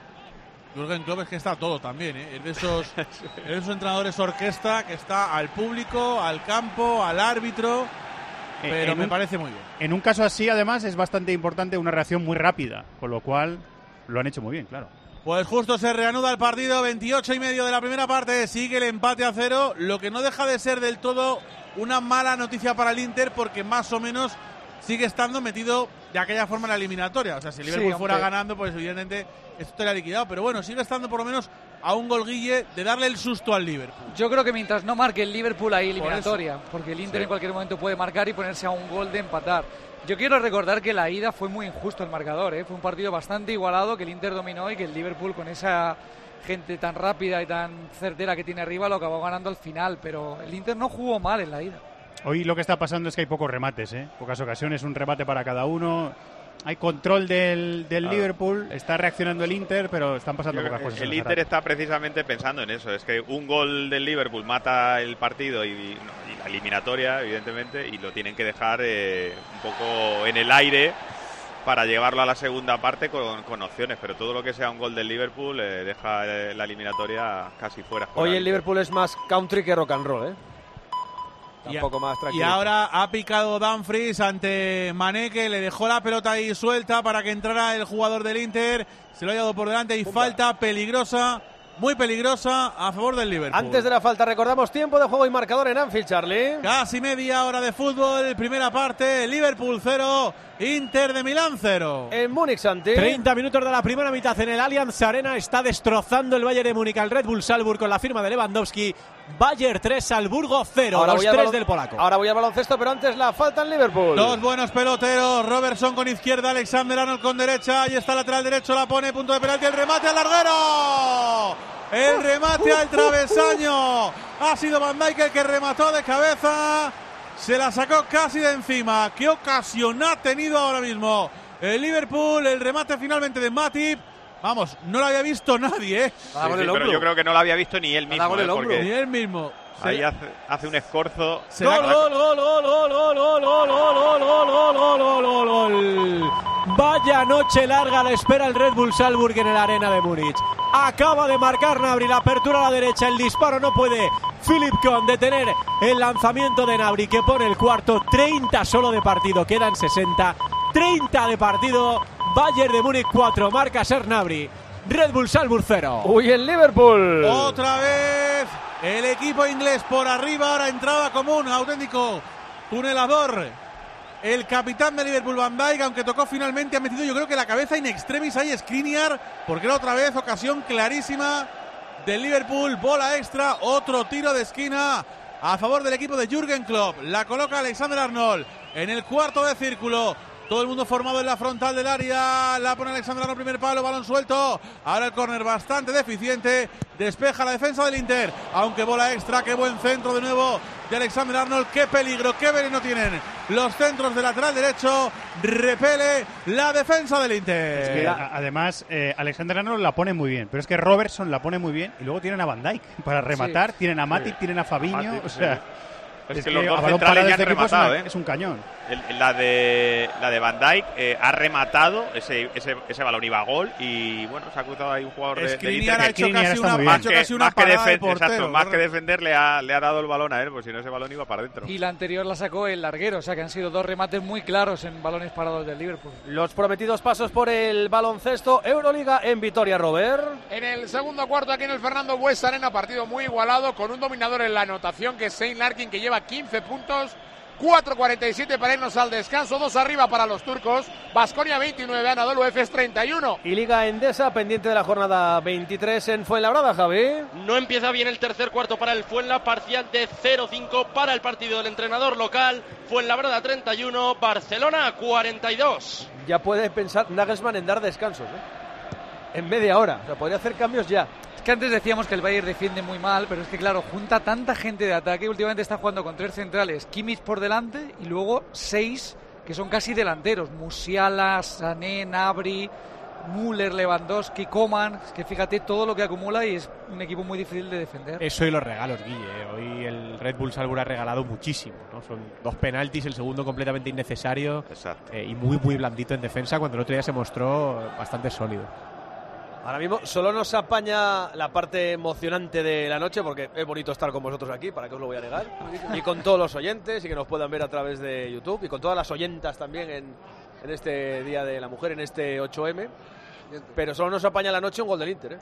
Jürgen Klopp es que está todo también, es de esos entrenadores orquesta que está al público, al campo, al árbitro, pero me parece muy bien. En un caso así, además, es bastante importante una reacción muy rápida, con lo cual lo han hecho muy bien, claro. Pues justo se reanuda el partido, 28:30 de la primera parte, sigue el empate a 0, lo que no deja de ser del todo una mala noticia para el Inter, porque más o menos sigue estando metido de aquella forma en la eliminatoria. O sea, si el Liverpool fuera ganando, pues evidentemente esto estaría liquidado, pero bueno, sigue estando por lo menos a un gol, Guille, de darle el susto al Liverpool. Yo creo que mientras no marque el Liverpool hay eliminatoria, porque el Inter en cualquier momento puede marcar y ponerse a un gol de empatar. Yo quiero recordar que la ida fue muy injusto el marcador, fue un partido bastante igualado, que el Inter dominó y que el Liverpool, con esa gente tan rápida y tan certera que tiene arriba, lo acabó ganando al final, pero el Inter no jugó mal en la ida. Hoy lo que está pasando es que hay pocos remates, pocas ocasiones, un remate para cada uno. hay control del Liverpool, está reaccionando el Inter, pero están pasando pocas cosas. El Inter está precisamente pensando en eso, es que un gol del Liverpool mata el partido y la eliminatoria, evidentemente, y lo tienen que dejar un poco en el aire para llevarlo a la segunda parte con opciones, pero todo lo que sea un gol del Liverpool deja la eliminatoria casi fuera. Hoy el Liverpool es más country que rock and roll, ¿eh? Un poco más tranquilo. Y ahora ha picado Dumfries ante Mané, que le dejó la pelota ahí suelta para que entrara el jugador del Inter. Se lo ha llevado por delante y falta peligrosa, muy peligrosa, a favor del Liverpool. Antes de la falta, recordamos tiempo de juego y marcador en Anfield, Charlie. Casi media hora de fútbol, primera parte, Liverpool 0, Inter de Milán 0. En Múnich, Santi. 30 minutos de la primera mitad en el Allianz Arena. Está destrozando el Bayern de Múnich al Red Bull Salzburg con la firma de Lewandowski. Bayern 3, Salzburgo 0. Los 3 del polaco. Ahora voy al baloncesto, pero antes la falta en Liverpool. Dos buenos peloteros. Robertson con izquierda, Alexander Arnold con derecha. Ahí está el lateral derecho, la pone, punto de penalti, el remate al larguero. El remate al travesaño. Ha sido Van Dijk el que remató de cabeza. Se la sacó casi de encima. ¿Qué ocasión ha tenido ahora mismo el Liverpool? El remate finalmente de Matip. Vamos, no lo había visto nadie, ¿eh? Sí, pero yo creo que no lo había visto ni él mismo. Ni él mismo. Ahí hace un escorzo. Gol. Vaya noche larga le espera el Red Bull Salzburg en el Arena de Múnich. Acaba de marcar Gnabry, la apertura a la derecha, el disparo no puede Philip Kohn detener el lanzamiento de Gnabry, que pone el cuarto. 30 solo de partido, quedan 60. 30 de partido. Bayern de Múnich 4, marca Serge Gnabry. Red Bull Salzburg 0. Uy, el Liverpool. Otra vez el equipo inglés por arriba. Ahora entraba como un auténtico tunelador el capitán de Liverpool, Van Dijk, aunque tocó finalmente, ha metido yo creo que la cabeza in extremis ahí Skriniar, porque era otra vez ocasión clarísima del Liverpool. Bola extra, otro tiro de esquina a favor del equipo de Jürgen Klopp. La coloca Alexander Arnold en el cuarto de círculo. Todo el mundo formado en la frontal del área. La pone Alexander Arnold, primer palo, balón suelto. Ahora el córner bastante deficiente. Despeja la defensa del Inter. Aunque bola extra, qué buen centro de nuevo de Alexander Arnold. Qué peligro, qué veneno tienen los centros de lateral derecho. Repele la defensa del Inter. Es que, además, Alexander Arnold la pone muy bien. Pero es que Robertson la pone muy bien. Y luego tienen a Van Dijk para rematar. Sí. Tienen a Matip, tienen a Fabinho. Matip, o sea... Sí. Es que los dos centrales ya han rematado, es un cañón. La de Van Dijk ha rematado, ese balón iba a gol y bueno, se ha cruzado ahí un jugador de Inter ha hecho casi una parada de portero. Exacto, más que defender le ha dado el balón a él, pues si no ese balón iba para adentro. Y la anterior la sacó el larguero, o sea que han sido dos remates muy claros en balones parados del Liverpool. Los prometidos pasos por el baloncesto Euroliga en Vitoria, Robert. En el segundo cuarto aquí en el Fernando Buesa Arena, partido muy igualado con un dominador en la anotación que es Shane Larkin, que lleva 15 puntos, 4:47 para irnos al descanso, 2 arriba para los turcos. Baskonia 29, Anadolu Efes 31. Y Liga Endesa pendiente de la jornada 23 en Fuenlabrada, Javi. No empieza bien el tercer cuarto para el Fuenla, parcial de 0-5 para el partido del entrenador local. Fuenlabrada 31, Barcelona 42. Ya puede pensar Nagelsmann en dar descansos, ¿eh? En media hora, o sea, podría hacer cambios ya. Es que antes decíamos que el Bayern defiende muy mal, pero es que claro, junta tanta gente de ataque. Últimamente está jugando con 3 centrales, Kimmich por delante y luego 6 que son casi delanteros. Musiala, Sané, Gnabry, Müller, Lewandowski, Coman. Es que fíjate todo lo que acumula y es un equipo muy difícil de defender. Eso y los regalos, Guille. Hoy el Red Bull Salzburg ha regalado muchísimo, ¿no? Son 2 penaltis, el segundo completamente innecesario. Y muy blandito en defensa, cuando el otro día se mostró bastante sólido. Ahora mismo solo nos apaña la parte emocionante de la noche, porque es bonito estar con vosotros aquí, para que os lo voy a negar, y con todos los oyentes, y que nos puedan ver a través de YouTube, y con todas las oyentas también en este Día de la Mujer, en este 8M. Pero solo nos apaña la noche un gol del Inter, ¿eh?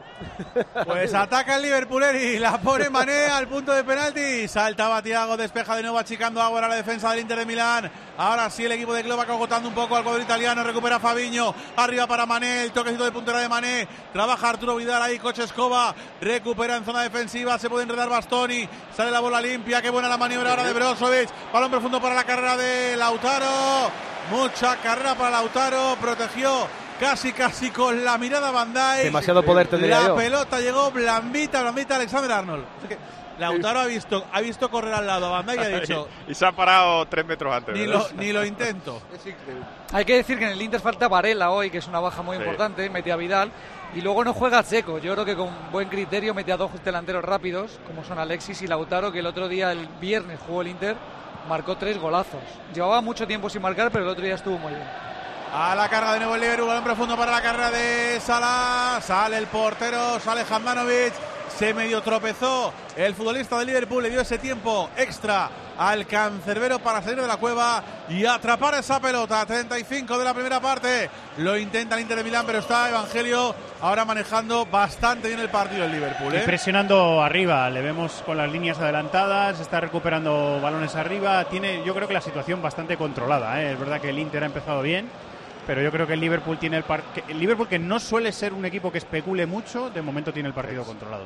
Pues ataca el Liverpool y la pone Mané al punto de penalti. Saltaba Thiago, despeja de nuevo, achicando ahora la defensa del Inter de Milán. Ahora sí el equipo de Klopp agotando un poco al cuadro italiano. Recupera Fabinho, arriba para Mané, el toquecito de puntera de Mané. Trabaja Arturo Vidal ahí, Coche Escoba. Recupera en zona defensiva, se puede enredar Bastoni. Sale la bola limpia, qué buena la maniobra ahora de Brozovic. Balón profundo para la carrera de Lautaro. Mucha carrera para Lautaro, protegió casi con la mirada Van Dijk. Demasiado poder tendría la yo. Pelota llegó blandita Alexander Arnold. Lautaro ha visto correr al lado a Van Dijk y ha dicho... y se ha parado 3 metros antes. Ni lo intento. Es increíble. Hay que decir que en el Inter falta Varela hoy, que es una baja muy importante, mete a Vidal. Y luego no juega Checo. Yo creo que con buen criterio mete a 2 delanteros rápidos, como son Alexis y Lautaro, que el otro día, el viernes, jugó el Inter, marcó 3 golazos. Llevaba mucho tiempo sin marcar, pero el otro día estuvo muy bien. A la carga de nuevo el Liverpool, balón profundo para la carrera de Salah. Sale el portero, sale Handanovic. Se medio tropezó el futbolista de Liverpool, le dio ese tiempo extra al cancerbero para salir de la cueva y atrapar esa pelota. 35 de la primera parte, lo intenta el Inter de Milán, pero está Evangelio ahora manejando bastante bien el partido el Liverpool. Y presionando arriba, le vemos con las líneas adelantadas, está recuperando balones arriba, tiene yo creo que la situación bastante controlada. Es verdad que el Inter ha empezado bien, pero yo creo que el Liverpool tiene el Liverpool, que no suele ser un equipo que especule mucho, de momento tiene el partido controlado.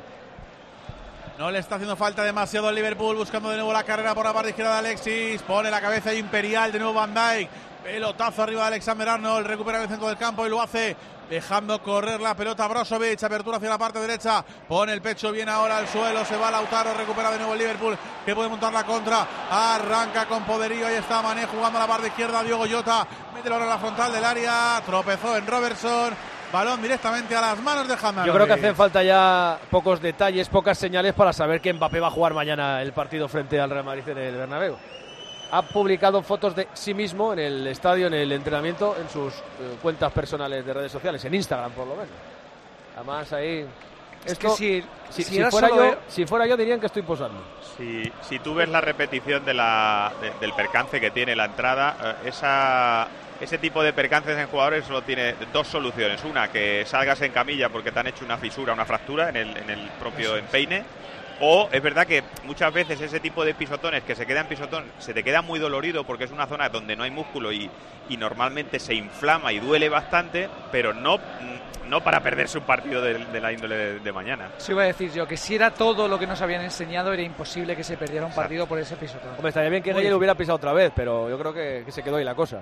No le está haciendo falta demasiado al Liverpool, buscando de nuevo la carrera por la parte izquierda de Alexis. Pone la cabeza imperial de nuevo Van Dijk. Pelotazo arriba de Alexander Arnold, recupera el centro del campo y lo hace dejando correr la pelota Brozovic. Apertura hacia la parte derecha, pone el pecho bien ahora al suelo, se va Lautaro, recupera de nuevo el Liverpool, que puede montar la contra. Arranca con poderío, ahí está Mané jugando a la parte izquierda. Diogo Jota mete ahora en la frontal del área, tropezó en Robertson. Balón directamente a las manos de Handanovic. Yo creo que hacen falta ya pocos detalles, pocas señales para saber que Mbappé va a jugar mañana el partido frente al Real Madrid en el Bernabéu. Ha publicado fotos de sí mismo en el estadio, en el entrenamiento, en sus cuentas personales de redes sociales, en Instagram por lo menos. Además ahí... Esto, que si fuera yo dirían que estoy posando. Si tú ves la repetición del percance que tiene la entrada, ese tipo de percances en jugadores solo tiene 2 soluciones. Una, que salgas en camilla porque te han hecho una fisura, una fractura en el propio empeine. O es verdad que muchas veces ese tipo de pisotones que se queda en pisotón se te queda muy dolorido porque es una zona donde no hay músculo y normalmente se inflama y duele bastante, pero no para perderse un partido de la índole de mañana. Sí, iba a decir yo que si era todo lo que nos habían enseñado era imposible que se perdiera un partido por ese pisotón. Hombre, estaría bien que Gueye lo hubiera pisado otra vez, pero yo creo que se quedó ahí la cosa.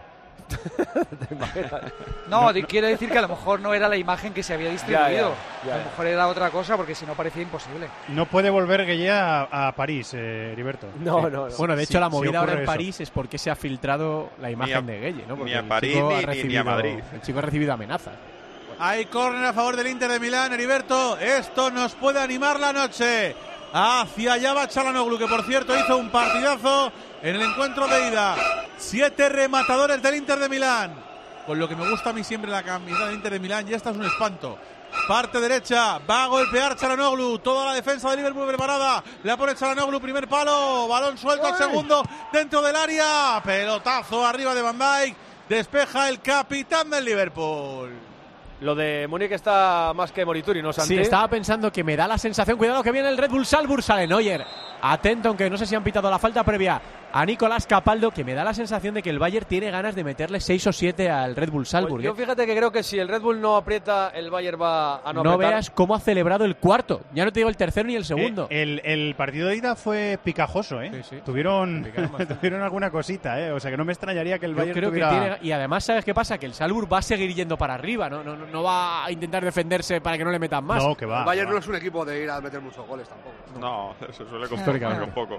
No, quiero decir que a lo mejor no era la imagen que se había distribuido. Ya. A lo mejor era otra cosa, porque si no parecía imposible. No puede volver Gueye a París, Heriberto. No. Bueno, de hecho la movida ahora en eso. París es porque se ha filtrado la imagen de Gueye, ¿no? Porque ni a París ni a Madrid. El chico ha recibido amenazas. Hay córner a favor del Inter de Milán, Heriberto. Esto nos puede animar la noche. Hacia allá va Çalhanoğlu, que por cierto hizo un partidazo en el encuentro de ida. 7 rematadores del Inter de Milán. Con lo que me gusta a mí siempre la camiseta del Inter de Milán, y esta es un espanto. Parte derecha, va a golpear Çalhanoğlu. Toda la defensa del Liverpool preparada. La pone Çalhanoğlu, primer palo. Balón suelto al segundo, dentro del área. Pelotazo arriba de Van Dijk. Despeja el capitán del Liverpool. Lo de Múnich está más que Morituri, ¿no, Santi? Sí, estaba pensando que me da la sensación. Cuidado que viene el Red Bull Salzburg, sale Neuer. Atento, aunque no sé si han pitado la falta previa a Nicolás Capaldo, que me da la sensación de que el Bayern tiene ganas de meterle 6 o 7 al Red Bull Salzburg. Pues yo fíjate que creo que si el Red Bull no aprieta, el Bayern va a no apretar. No veas cómo ha celebrado el cuarto. Ya no te digo el tercero ni el segundo. El partido de ida fue picajoso, ¿eh? Sí. Tuvieron alguna cosita, ¿eh? O sea que no me extrañaría que el Bayern tuviera... Y además, ¿sabes qué pasa? Que el Salzburg va a seguir yendo para arriba. No va a intentar defenderse para que no le metan más. No, que va. El Bayern no es un equipo de ir a meter muchos goles tampoco. No, eso suele complicar un poco.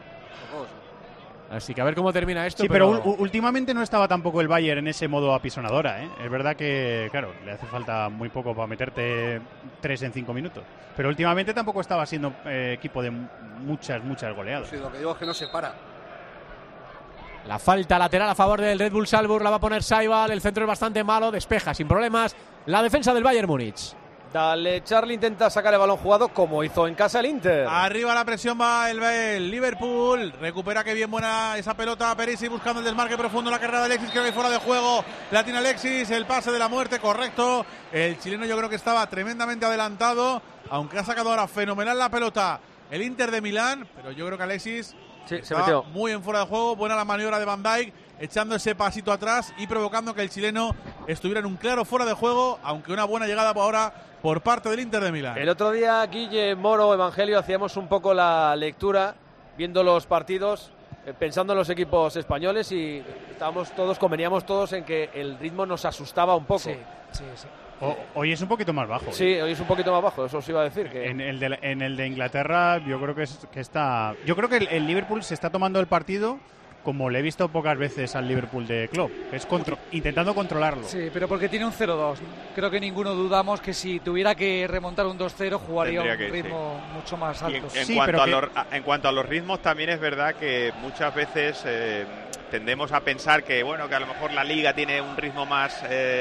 Así que a ver cómo termina esto. Sí, pero últimamente no estaba tampoco el Bayern en ese modo apisonadora, ¿eh? Es verdad que, claro, le hace falta muy poco para meterte 3 en 5 minutos. Pero últimamente tampoco estaba siendo equipo de muchas goleadas. Sí, lo que digo es que no se para. La falta lateral a favor del Red Bull Salzburg la va a poner Saibal. El centro es bastante malo, despeja sin problemas la defensa del Bayern Múnich. Dale, Charlie intenta sacar el balón jugado como hizo en casa el Inter. Arriba la presión va el Liverpool. Recupera que bien buena esa pelota. Perisic buscando el desmarque profundo. La carrera de Alexis, creo que fuera de juego. La tiene Alexis, el pase de la muerte, correcto. El chileno yo creo que estaba tremendamente adelantado, aunque ha sacado ahora fenomenal la pelota el Inter de Milán, pero yo creo que Alexis se metió muy en fuera de juego. Buena la maniobra de Van Dijk, echando ese pasito atrás y provocando que el chileno estuviera en un claro fuera de juego, aunque una buena llegada por ahora por parte del Inter de Milán. El otro día, Guille, Moro, Evangelio, hacíamos un poco la lectura, viendo los partidos, pensando en los equipos españoles, y conveníamos todos en que el ritmo nos asustaba un poco. Sí. Hoy es un poquito más bajo. Sí, hoy es un poquito más bajo, eso os iba a decir. Que... En el de Inglaterra yo creo que está... Yo creo que el Liverpool se está tomando el partido como le he visto pocas veces al Liverpool de Klopp, es intentando controlarlo. Sí, pero porque tiene un 0-2. Creo que ninguno dudamos que si tuviera que remontar un 2-0 jugaría un ritmo mucho más alto. En cuanto a los ritmos, también es verdad que muchas veces tendemos a pensar que bueno, que a lo mejor la Liga tiene un ritmo más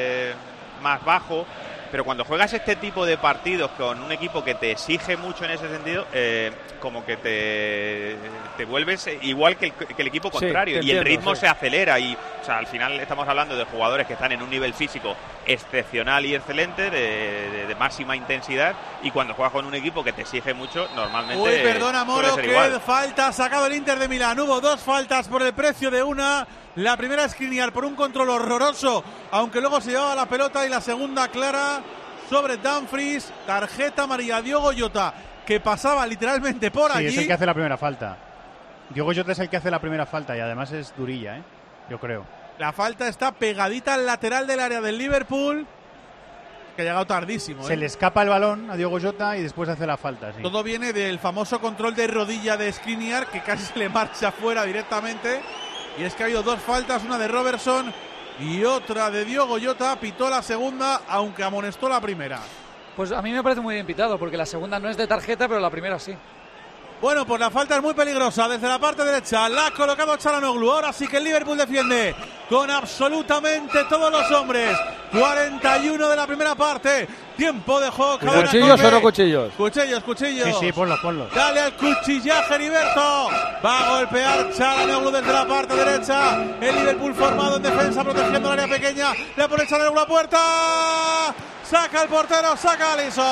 bajo, pero cuando juegas este tipo de partidos con un equipo que te exige mucho en ese sentido, como que te vuelves igual que el equipo contrario, y el ritmo se acelera, y o sea, al final estamos hablando de jugadores que están en un nivel físico excepcional y excelente, de máxima intensidad, y cuando juegas con un equipo que te exige mucho, normalmente... Uy, perdona Moro, que falta ha sacado el Inter de Milán. Hubo 2 faltas por el precio de una. La primera es Skriniar por un control horroroso, aunque luego se llevaba la pelota, y la segunda clara sobre Dumfries, tarjeta amarilla Diogo Jota, que pasaba literalmente por allí. Sí, es el que hace la primera falta. Diogo Jota es el que hace la primera falta, y además es durilla, yo creo. La falta está pegadita al lateral del área del Liverpool, que ha llegado tardísimo. Se le escapa el balón a Diogo Jota y después hace la falta. Sí. Todo viene del famoso control de rodilla de Skriniar, que casi se le marcha fuera directamente. Y es que ha habido 2 faltas, una de Robertson y otra de Diogo Jota. Pitó la segunda, aunque amonestó la primera. Pues a mí me parece muy bien pitado, porque la segunda no es de tarjeta, pero la primera sí. Bueno, pues la falta es muy peligrosa desde la parte derecha. La ha colocado Çalhanoğlu. Ahora sí que el Liverpool defiende con absolutamente todos los hombres. 41 de la primera parte. Tiempo de juego. ¿Cuchillos o no cuchillos? Cuchillos. Sí, ponlos. Dale al cuchillaje, Heriberto. Va a golpear Çalhanoğlu desde la parte derecha. El Liverpool formado en defensa, protegiendo el área pequeña. Le pone Çalhanoğlu a la puerta. Saca el portero, saca Alisson.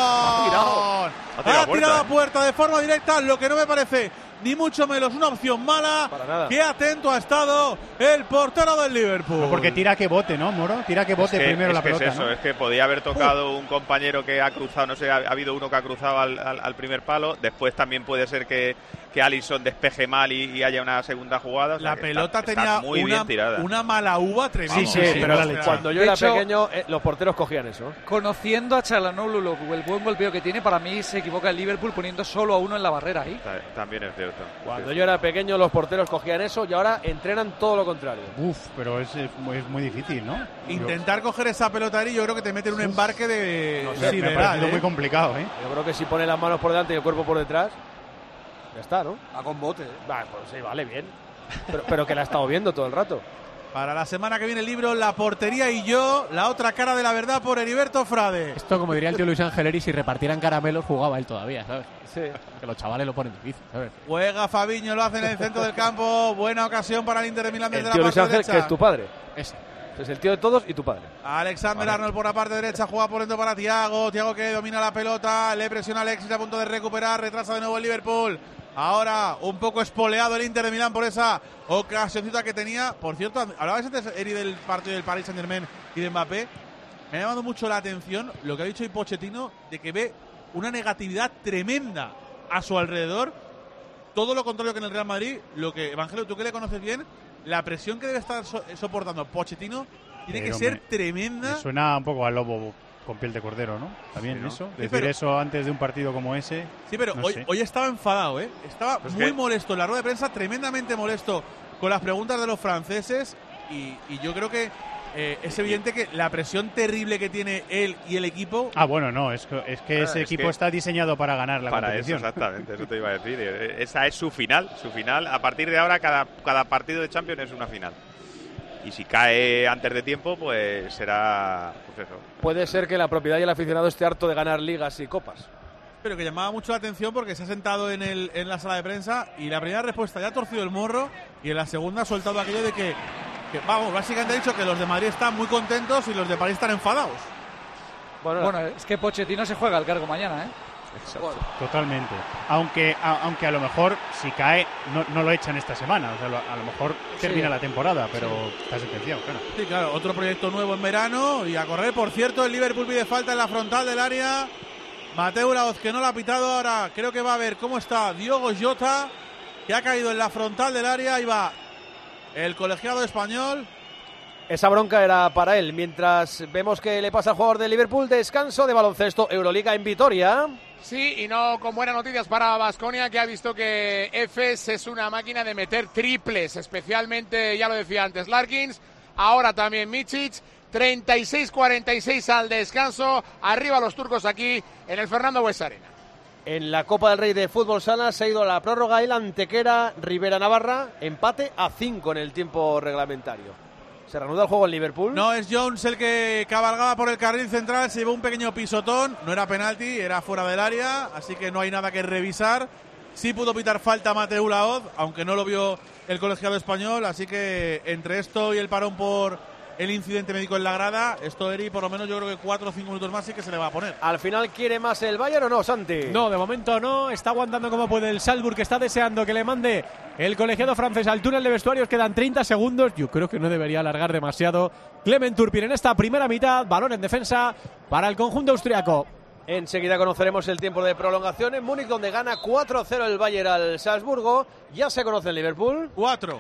Ha tirado a puerta de forma directa, lo que no me parece ni mucho menos una opción mala. Qué atento ha estado el portero del Liverpool. No, porque tira que bote, ¿no, Moro? Tira que bote primero la pelota. Es eso, ¿no? Es que podía haber tocado un compañero que ha cruzado, no sé, ha habido uno que ha cruzado al primer palo. Después también puede ser que Alisson despeje mal y haya una segunda jugada. O sea, la pelota tenía muy bien tirada. Una mala uva tremenda. Sí, pero cuando yo era pequeño, los porteros cogían eso. Conociendo a Çalhanoğlu, el buen golpeo que tiene, para mí se equivoca el Liverpool poniendo solo a uno en la barrera ahí. También es cierto. Cuando yo era pequeño, los porteros cogían eso, y ahora entrenan todo lo contrario. Pero es muy difícil, ¿no? Intentar coger esa pelota ahí, yo creo que te mete en un embarque de... No sé, me parece muy complicado, Yo creo que si pone las manos por delante y el cuerpo por detrás, ya está, ¿no? Va con bote. Pues sí, vale, bien. Pero que la ha estado viendo todo el rato. Para la semana que viene el libro La portería y yo, la otra cara de la verdad, por Heriberto Frade. Esto, como diría el tío Luis Angeleri, si repartieran caramelos jugaba él todavía, ¿sabes? Sí. Que los chavales lo ponen difícil, ¿sabes? Juega Fabinho, lo hace en el centro del campo. Buena ocasión para el Inter de Milán desde la parte Luis Ángel, derecha. Que es tu padre. Ese. Es el tío de todos y tu padre. Alexander Arnold por la parte derecha, juega por dentro para Thiago. Thiago que domina la pelota, le presiona a Alexis a punto de recuperar, retrasa de nuevo el Liverpool. Ahora un poco espoleado el Inter de Milán por esa ocasioncita que tenía. Por cierto, hablabais antes, Eri, del partido del Paris Saint-Germain y de Mbappé. Me ha llamado mucho la atención lo que ha dicho hoy Pochettino, de que ve una negatividad tremenda a su alrededor. Todo lo contrario que en el Real Madrid. Lo que, Evangelio, tú que le conoces bien, la presión que debe estar soportando Pochettino tiene que ser tremenda. Me suena un poco al lobo con piel de cordero, ¿no? También sí, ¿no? Eso. Sí, decir eso antes de un partido como ese. Sí, pero no hoy estaba enfadado, ¿eh? Estaba muy molesto en la rueda de prensa, tremendamente molesto con las preguntas de los franceses. Y yo creo que es evidente que la presión terrible que tiene él y el equipo... bueno, no, es que ese equipo está diseñado para ganar la competición. Eso, exactamente, eso te iba a decir. Esa es su final. A partir de ahora, cada partido de Champions es una final. Y si cae antes de tiempo, pues será... Pues eso. Puede ser que la propiedad y el aficionado esté harto de ganar ligas y copas. Pero que llamaba mucho la atención porque se ha sentado en la sala de prensa y la primera respuesta ya ha torcido el morro y en la segunda ha soltado aquello de que vamos, básicamente ha dicho que los de Madrid están muy contentos y los de París están enfadados. Bueno, es que Pochettino se juega al cargo mañana, Exacto. Totalmente. Aunque a lo mejor si cae no lo echan esta semana, o sea, a lo mejor termina la temporada, pero está sentenciado, claro. Sí, claro, otro proyecto nuevo en verano y a correr. Por cierto, el Liverpool pide falta en la frontal del área. Mateu Laoz, que no la ha pitado ahora, creo que va a ver cómo está Diogo Jota, que ha caído en la frontal del área. Ahí va el colegiado español. Esa bronca era para él. Mientras vemos que le pasa al jugador de Liverpool, descanso de baloncesto, Euroliga en Vitoria. Sí, y no con buenas noticias para Baskonia, que ha visto que Efes es una máquina de meter triples, especialmente, ya lo decía antes, Larkins, ahora también Micic. 36-46 al descanso, arriba los turcos aquí en el Fernando Buesa Arena. En la Copa del Rey de Fútbol Sala se ha ido a la prórroga el Antequera Rivera Navarra, empate a 5 en el tiempo reglamentario. ¿Se reanuda el juego en Liverpool? No, es Jones el que cabalgaba por el carril central, se llevó un pequeño pisotón, no era penalti, era fuera del área, así que no hay nada que revisar. Sí pudo pitar falta Mateu Laoz, aunque no lo vio el colegiado español, así que entre esto y el parón por el incidente médico en la grada, esto Eri, por lo menos yo creo que 4 o 5 minutos más sí que se le va a poner. ¿Al final quiere más el Bayern o no, Santi? No, de momento no, está aguantando como puede el Salzburg, que está deseando que le mande el colegiado francés al túnel de vestuarios. Quedan 30 segundos, yo creo que no debería alargar demasiado Clement Turpin en esta primera mitad, balón en defensa para el conjunto austriaco. Enseguida conoceremos el tiempo de prolongación en Múnich, donde gana 4-0 el Bayern al Salzburgo. Ya se conoce el Liverpool.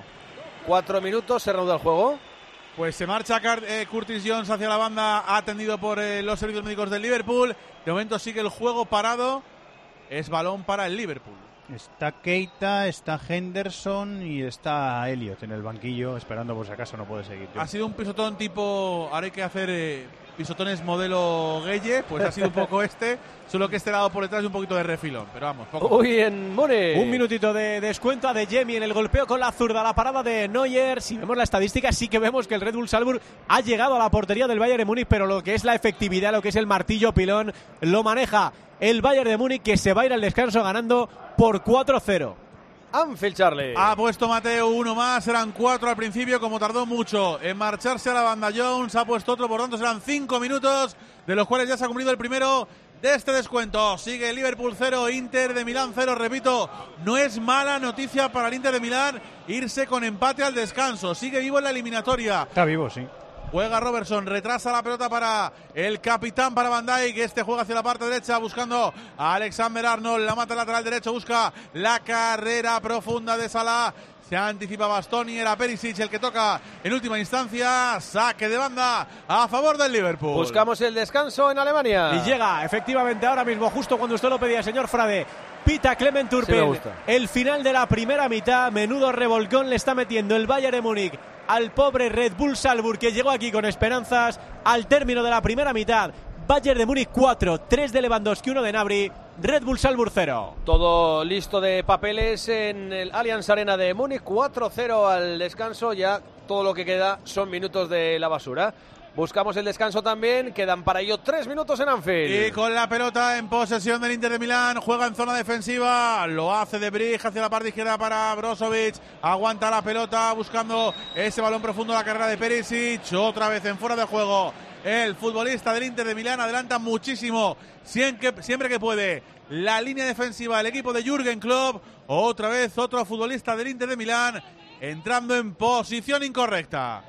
4 minutos, se reanuda el juego. Pues se marcha Curtis Jones hacia la banda, atendido por los servicios médicos del Liverpool. De momento sigue el juego parado. Es balón para el Liverpool. Está Keita, está Henderson y está Elliot en el banquillo, esperando por si acaso no puede seguir. Ha sido un pisotón tipo, ahora hay que hacer pisotones modelo Gueye, pues ha sido un poco solo que este lado por detrás y un poquito de refilón, pero vamos, poco. Uy, en Múnich. Un minutito de descuento a De Jemi en el golpeo con la zurda, la parada de Neuer. Si vemos la estadística, sí que vemos que el Red Bull Salzburg ha llegado a la portería del Bayern de Múnich, pero lo que es la efectividad, lo que es el martillo pilón, lo maneja el Bayern de Múnich, que se va a ir al descanso ganando por 4-0. Anfield, Charlie. Ha puesto Mateo uno más, eran 4 al principio, como tardó mucho en marcharse a la banda Jones, ha puesto otro, por tanto serán 5 minutos, de los cuales ya se ha cumplido el primero de este descuento. Sigue Liverpool 0, Inter de Milán 0, repito, no es mala noticia para el Inter de Milán irse con empate al descanso, sigue vivo en la eliminatoria. Está vivo, sí. Juega Robertson, retrasa la pelota para el capitán, para Van Dijk, que este juega hacia la parte derecha buscando a Alexander-Arnold, la mata lateral derecho, busca la carrera profunda de Salah, se anticipa Bastoni, era Perisic el que toca en última instancia, saque de banda a favor del Liverpool. Buscamos el descanso en Alemania. Y llega efectivamente ahora mismo, justo cuando usted lo pedía, señor Frade. Pita Clement Turpin, sí, el final de la primera mitad, menudo revolcón le está metiendo el Bayern de Múnich al pobre Red Bull Salzburg, que llegó aquí con esperanzas al término de la primera mitad. Bayern de Múnich 4, 3 de Lewandowski, 1 de Gnabry, Red Bull Salzburg 0. Todo listo de papeles en el Allianz Arena de Múnich, 4-0 al descanso, ya todo lo que queda son minutos de la basura. Buscamos el descanso también, quedan para ello 3 minutos en Anfield. Y con la pelota en posesión del Inter de Milán, juega en zona defensiva, lo hace de Brig hacia la parte izquierda para Brozovic, aguanta la pelota buscando ese balón profundo, la carrera de Perisic, otra vez en fuera de juego. El futbolista del Inter de Milán adelanta muchísimo, siempre que puede, la línea defensiva del equipo de Jürgen Klopp. Otra vez otro futbolista del Inter de Milán entrando en posición incorrecta.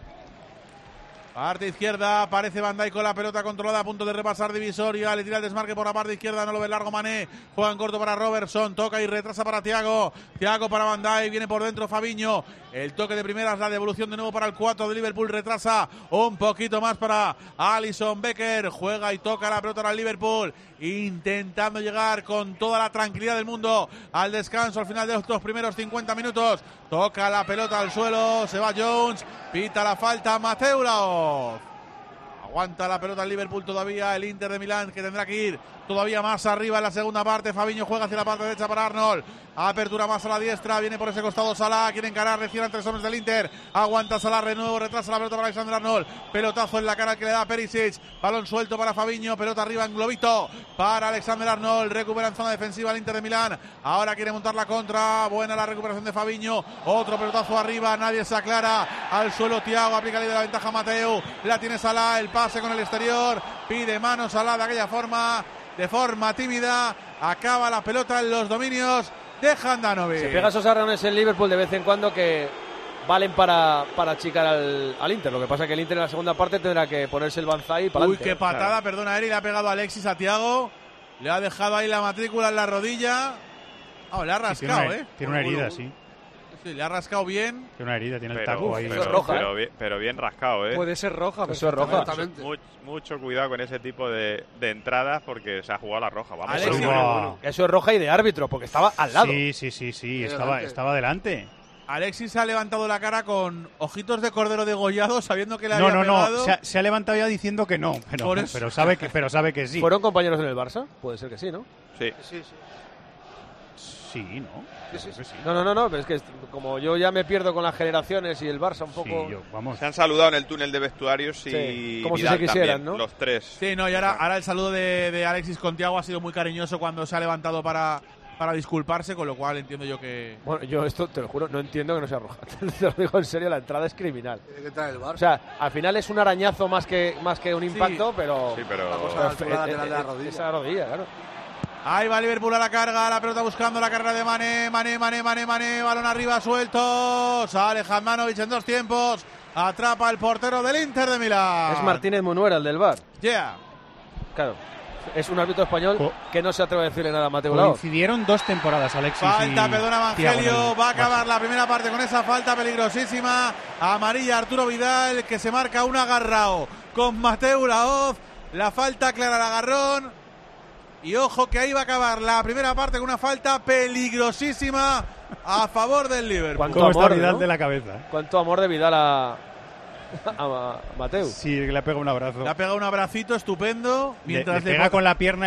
Parte izquierda, aparece Van Dijk con la pelota controlada, a punto de repasar divisoria, le tira el desmarque por la parte izquierda, no lo ve largo Mané, juega en corto para Robertson, toca y retrasa para Thiago para Van Dijk, viene por dentro Fabinho, el toque de primeras, la devolución de nuevo para el 4 de Liverpool, retrasa un poquito más para Alisson Becker, juega y toca la pelota para el Liverpool, intentando llegar con toda la tranquilidad del mundo al descanso al final de estos primeros 50 minutos, toca la pelota al suelo, se va Jones, pita la falta Mateu Laoz. Aguanta la pelota el Liverpool todavía, el Inter de Milán, que tendrá que ir todavía más arriba en la segunda parte. Fabinho juega hacia la parte derecha para Arnold, apertura más a la diestra, viene por ese costado Salah, quiere encarar, reciben 3 hombres del Inter, aguanta Salah, de nuevo, retrasa la pelota para Alexander Arnold, pelotazo en la cara que le da Perisic, balón suelto para Fabinho, pelota arriba en globito para Alexander Arnold, recupera en zona defensiva el Inter de Milán, ahora quiere montar la contra, buena la recuperación de Fabinho, otro pelotazo arriba, nadie se aclara, al suelo Thiago, aplica de la ventaja a Mateu, la tiene Salah, el pase con el exterior, pide mano Salah de aquella forma, de forma tímida, acaba la pelota en los dominios de Handanovic. Se pega esos arrones en Liverpool de vez en cuando que valen para achicar al Inter. Lo que pasa es que el Inter en la segunda parte tendrá que ponerse el banzai para adelante. Uy, qué patada, claro. Perdona, Eri, le ha pegado a Alexis a Thiago, le ha dejado ahí la matrícula en la rodilla. Le ha rascado, Tiene una herida, sí. Sí, le ha rascado bien. Tiene una herida, tiene el taco ahí. Pero bien rascado, ¿eh? Puede ser roja. Eso es roja. Mucho cuidado con ese tipo de entradas porque se ha jugado la roja. Vamos. Eso es roja y de árbitro, porque estaba al lado. Sí. Estaba delante. Alexis se ha levantado la cara con ojitos de cordero degollado, sabiendo que le había pegado. No. Se ha levantado ya diciendo que no. Pero sabe que sí. ¿Fueron compañeros en el Barça? Puede ser que sí, ¿no? Sí. Sí, ¿no? Sí. No, pero es que como yo ya me pierdo con las generaciones y el Barça un poco... Vamos. Se han saludado en el túnel de vestuarios y como Vidal si se quisieran, también, ¿no? los tres. Sí, no, y ahora el saludo de Alexis con Thiago ha sido muy cariñoso cuando se ha levantado para disculparse, con lo cual entiendo yo que... Bueno, yo esto, te lo juro, no entiendo que no sea roja. Te lo digo en serio, la entrada es criminal. Tiene que entrar el Barça. O sea, al final es un arañazo más que un impacto, pero... Sí, pero... de la rodilla. Esa rodilla, claro. Ahí va Liverpool a la carga, la pelota buscando la carrera de Mané, balón arriba suelto, sale Handanovic en 2 tiempos, atrapa el portero del Inter de Milán. Es Martínez Munuera, el del VAR. Claro, es un árbitro español que no se atreve a decirle nada a Mateu Laoz. Coincidieron 2 temporadas, Alexis. Falta, perdona Evangelio, va a acabar la primera parte con esa falta peligrosísima, amarilla Arturo Vidal, que se marca un agarrao con Mateu Laoz, la falta clara al agarrón. Y ojo que ahí va a acabar la primera parte con una falta peligrosísima a favor del Liverpool. ¿Cómo está Vidal de la cabeza? Cuánto amor de Vidal a Mateu. Sí, le pega un abrazo. Le ha pegado un abracito estupendo. Mientras le pega con la pierna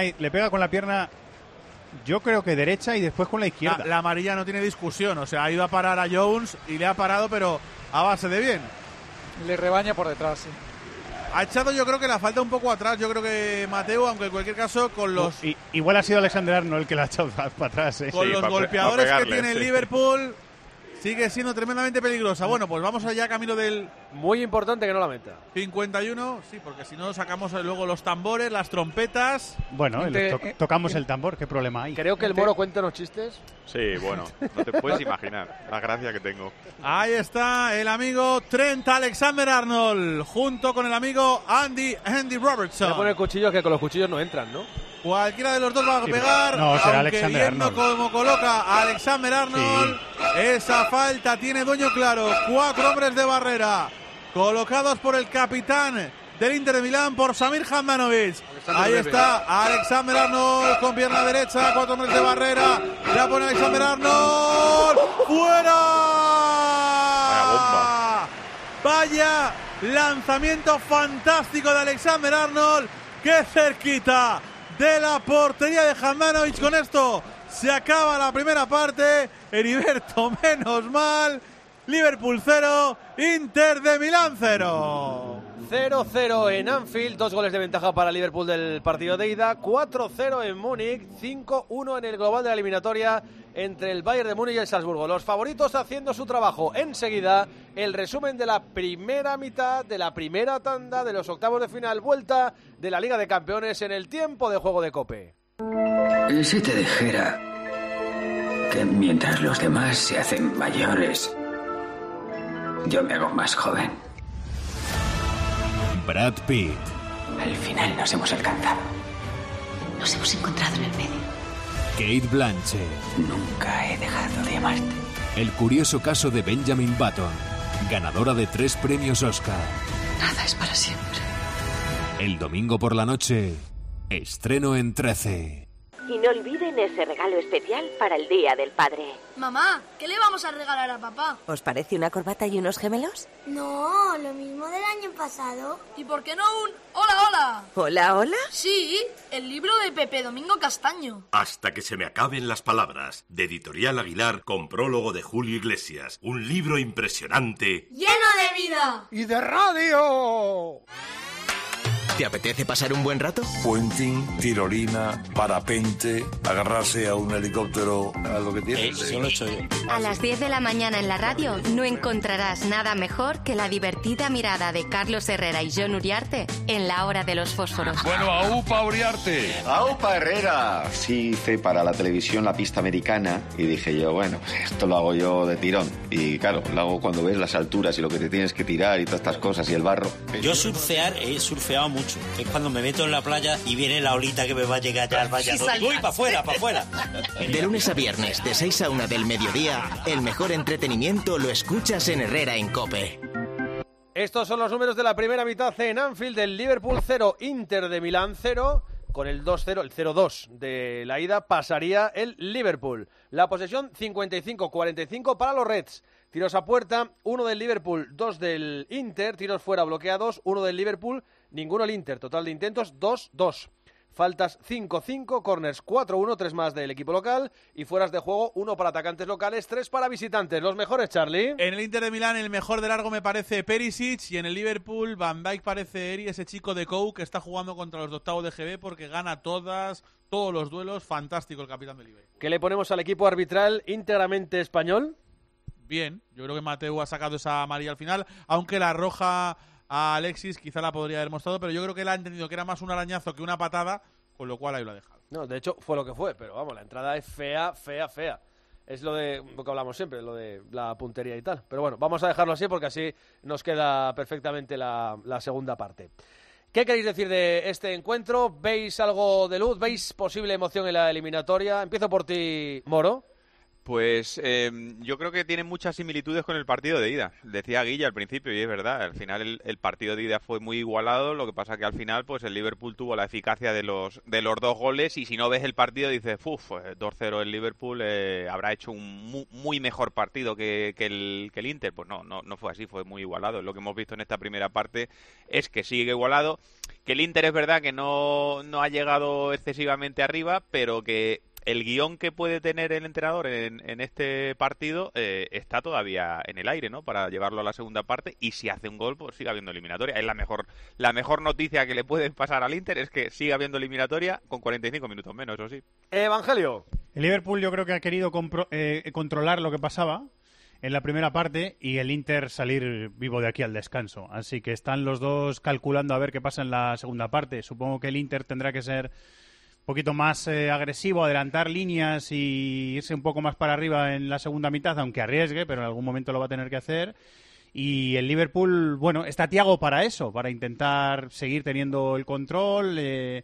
yo creo que derecha y después con la izquierda. La amarilla no tiene discusión. O sea, ha ido a parar a Jones y le ha parado, pero a base de bien. Le rebaña por detrás, sí. Ha echado yo creo que la falta un poco atrás. Yo creo que Mateu, aunque en cualquier caso con los... Igual ha sido Alexander Arnold el que la ha echado para atrás. Con los golpeadores que tiene el Liverpool, sigue siendo tremendamente peligrosa. Bueno, pues vamos allá camino del... Muy importante que no la meta. 51, sí, porque si no sacamos luego los tambores, las trompetas. Bueno, tocamos el tambor, ¿qué problema hay? Creo que el Moro cuenta unos chistes. Sí, bueno, no te puedes imaginar la gracia que tengo. Ahí está el amigo Trent Alexander-Arnold, junto con el amigo Andy Robertson. Le pone el cuchillo, que con los cuchillos no entran, ¿no? Cualquiera de los dos va a pegar, no, será aunque viendo cómo coloca a Alexander-Arnold, esa falta tiene dueño claro. 4 hombres de barrera, colocados por el capitán del Inter de Milán, por Samir Handanovic. Ahí está Alexander-Arnold con pierna derecha, 4 hombres de barrera, la pone Alexander-Arnold, ¡fuera! Vaya lanzamiento fantástico de Alexander-Arnold, ¡qué cerquita de la portería de Handanovic! Con esto se acaba la primera parte. Heriberto, menos mal. Liverpool 0, Inter de Milán 0. 0-0 en Anfield, 2 goles de ventaja para Liverpool del partido de ida, 4-0 en Múnich, 5-1 en el global de la eliminatoria entre el Bayern de Múnich y el Salzburgo. Los favoritos haciendo su trabajo. Enseguida, el resumen de la primera mitad, de la primera tanda, de los octavos de final, vuelta de la Liga de Campeones en el tiempo de juego de COPE. ¿Y si te dijera que mientras los demás se hacen mayores, yo me hago más joven? Brad Pitt. Al final nos hemos alcanzado. Nos hemos encontrado en el medio. Cate Blanchett. Nunca he dejado de amarte. El curioso caso de Benjamin Button, ganadora de 3 premios Oscar. Nada es para siempre. El domingo por la noche, estreno en 13. Y no olviden ese regalo especial para el Día del Padre. Mamá, ¿qué le vamos a regalar a papá? ¿Os parece una corbata y unos gemelos? No, lo mismo del año pasado. ¿Y por qué no un hola, hola? ¿Hola, hola? Sí, el libro de Pepe Domingo Castaño. Hasta que se me acaben las palabras, de Editorial Aguilar, con prólogo de Julio Iglesias. Un libro impresionante. ¡Lleno de vida! ¡Y de radio! ¿Te apetece pasar un buen rato? Puenting, tirolina, parapente, agarrarse a un helicóptero, a lo que tienes. Eso lo he hecho yo. A las 10 de la mañana en la radio no encontrarás nada mejor que la divertida mirada de Carlos Herrera y Jon Uriarte en La Hora de los Fósforos. Bueno, aupa Uriarte. ¡Aupa Herrera! Sí hice para la televisión la pista americana y dije yo, bueno, esto lo hago yo de tirón. Y claro, lo hago cuando ves las alturas y lo que te tienes que tirar y todas estas cosas y el barro. Yo surfear he surfeado mucho mucho. Es cuando me meto en la playa y viene la olita que me va a llegar ya al Valladolid. ¡Uy, para afuera, para afuera! De lunes a viernes, de 6 a 1 del mediodía, el mejor entretenimiento lo escuchas en Herrera en COPE. Estos son los números de la primera mitad en Anfield, del Liverpool 0, Inter de Milán 0. Con el 2-0, el 0-2 de la ida, pasaría el Liverpool. La posesión 55-45 para los Reds. Tiros a puerta, 1 del Liverpool, 2 del Inter. Tiros fuera bloqueados, 1 del Liverpool, ninguno el Inter. Total de intentos, 2-2. Faltas 5-5, corners 4-1, 3 más del equipo local. Y fueras de juego, 1 para atacantes locales, 3 para visitantes. Los mejores, Charlie. En el Inter de Milán, el mejor de largo me parece Perisic. Y en el Liverpool, Van Dijk parece Eri, ese chico de Cou que está jugando contra los de octavos de GB porque gana todos los duelos. Fantástico el capitán del Liverpool. ¿Qué le ponemos al equipo arbitral íntegramente español? Bien, yo creo que Mateu ha sacado esa amarilla al final, aunque la roja a Alexis quizá la podría haber mostrado, pero yo creo que él ha entendido que era más un arañazo que una patada, con lo cual ahí lo ha dejado. No, de hecho fue lo que fue, pero vamos, la entrada es fea. Es lo que hablamos siempre, lo de la puntería y tal. Pero bueno, vamos a dejarlo así porque así nos queda perfectamente la segunda parte. ¿Qué queréis decir de este encuentro? ¿Veis algo de luz? ¿Veis posible emoción en la eliminatoria? Empiezo por ti, Moro. Pues yo creo que tiene muchas similitudes con el partido de ida. Decía Guilla al principio, y es verdad, al final el partido de ida fue muy igualado, lo que pasa que al final pues el Liverpool tuvo la eficacia de los 2 goles, y si no ves el partido dices, 2-0 el Liverpool, habrá hecho un muy mejor partido que el Inter. Pues no fue así, fue muy igualado. Lo que hemos visto en esta primera parte es que sigue igualado, que el Inter es verdad que no ha llegado excesivamente arriba, pero que el guión que puede tener el entrenador en este partido está todavía en el aire, ¿no? Para llevarlo a la segunda parte, y si hace un gol, pues sigue habiendo eliminatoria. Es la mejor noticia que le puede pasar al Inter, es que sigue habiendo eliminatoria con 45 minutos menos, eso sí. Evangelio. El Liverpool yo creo que ha querido controlar lo que pasaba en la primera parte y el Inter salir vivo de aquí al descanso. Así que están los dos calculando a ver qué pasa en la segunda parte. Supongo que el Inter tendrá que ser un poquito más agresivo, adelantar líneas y irse un poco más para arriba en la segunda mitad, aunque arriesgue, pero en algún momento lo va a tener que hacer. Y el Liverpool, bueno, está Thiago para eso, para intentar seguir teniendo el control,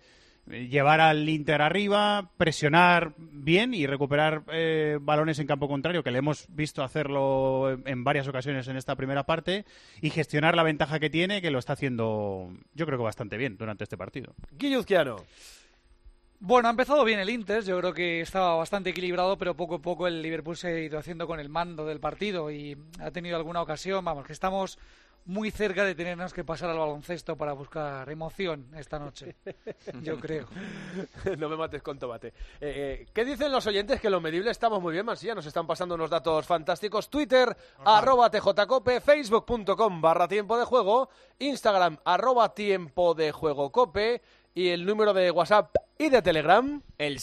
llevar al Inter arriba, presionar bien y recuperar balones en campo contrario, que le hemos visto hacerlo en varias ocasiones en esta primera parte, y gestionar la ventaja que tiene, que lo está haciendo yo creo que bastante bien durante este partido. Guilluzquiano. Bueno, ha empezado bien el Inter, yo creo que estaba bastante equilibrado, pero poco a poco el Liverpool se ha ido haciendo con el mando del partido y ha tenido alguna ocasión, vamos, que estamos muy cerca de tenernos que pasar al baloncesto para buscar emoción esta noche, yo creo. No me mates con tomate. ¿Qué dicen los oyentes? Que en lo medible estamos muy bien, Mansilla, nos están pasando unos datos fantásticos. Twitter, @tjcope, facebook.com/tiempo de juego, Instagram, @tiempo de juego cope, y el número de WhatsApp y de Telegram, el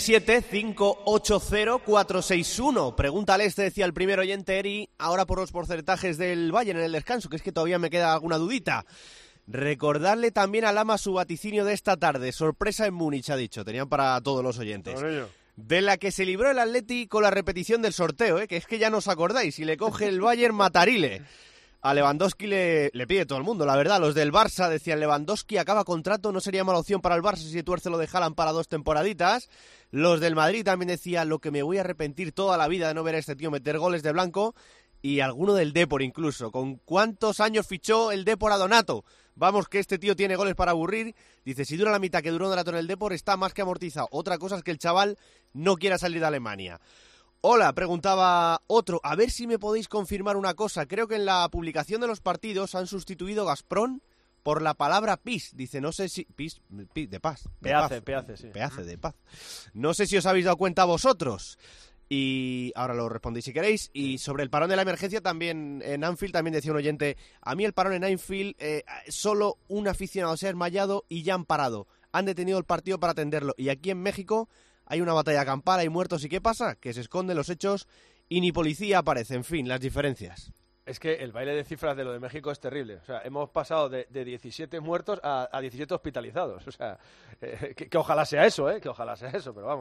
677-580-461. Pregúntales, te decía el primer oyente, Eri, ahora por los porcentajes del Bayern en el descanso, que es que todavía me queda alguna dudita. Recordarle también a Lama su vaticinio de esta tarde. Sorpresa en Múnich, ha dicho. Tenían para todos los oyentes. De la que se libró el Atleti con la repetición del sorteo, que es que ya no os acordáis. Si le coge el Bayern, matarile. A Lewandowski le pide todo el mundo, la verdad. Los del Barça decían, Lewandowski acaba contrato, no sería mala opción para el Barça si tuerce lo de Haaland para 2 temporaditas. Los del Madrid también decían, lo que me voy a arrepentir toda la vida de no ver a este tío meter goles de blanco. Y alguno del Depor incluso. ¿Con cuántos años fichó el Depor a Donato? Vamos, que este tío tiene goles para aburrir. Dice, si dura la mitad que duró Donato en el Depor, está más que amortizado. Otra cosa es que el chaval no quiera salir de Alemania. Hola, preguntaba otro, a ver si me podéis confirmar una cosa. Creo que en la publicación de los partidos han sustituido Gazprom por la palabra PIS. Dice, no sé si... PIS de paz. Peace, sí. Peace de paz. No sé si os habéis dado cuenta vosotros. Y ahora lo respondéis si queréis. Y sobre el parón de la emergencia, también en Anfield, también decía un oyente, a mí el parón en Anfield, solo un aficionado se ha desmayado y ya han parado. Han detenido el partido para atenderlo. Y aquí en México hay una batalla campal, hay muertos, ¿y qué pasa? Que se esconden los hechos y ni policía aparece. En fin, las diferencias. Es que el baile de cifras de lo de México es terrible. O sea, hemos pasado de 17 muertos a 17 hospitalizados. O sea, que ojalá sea eso, que ojalá sea eso, pero vamos.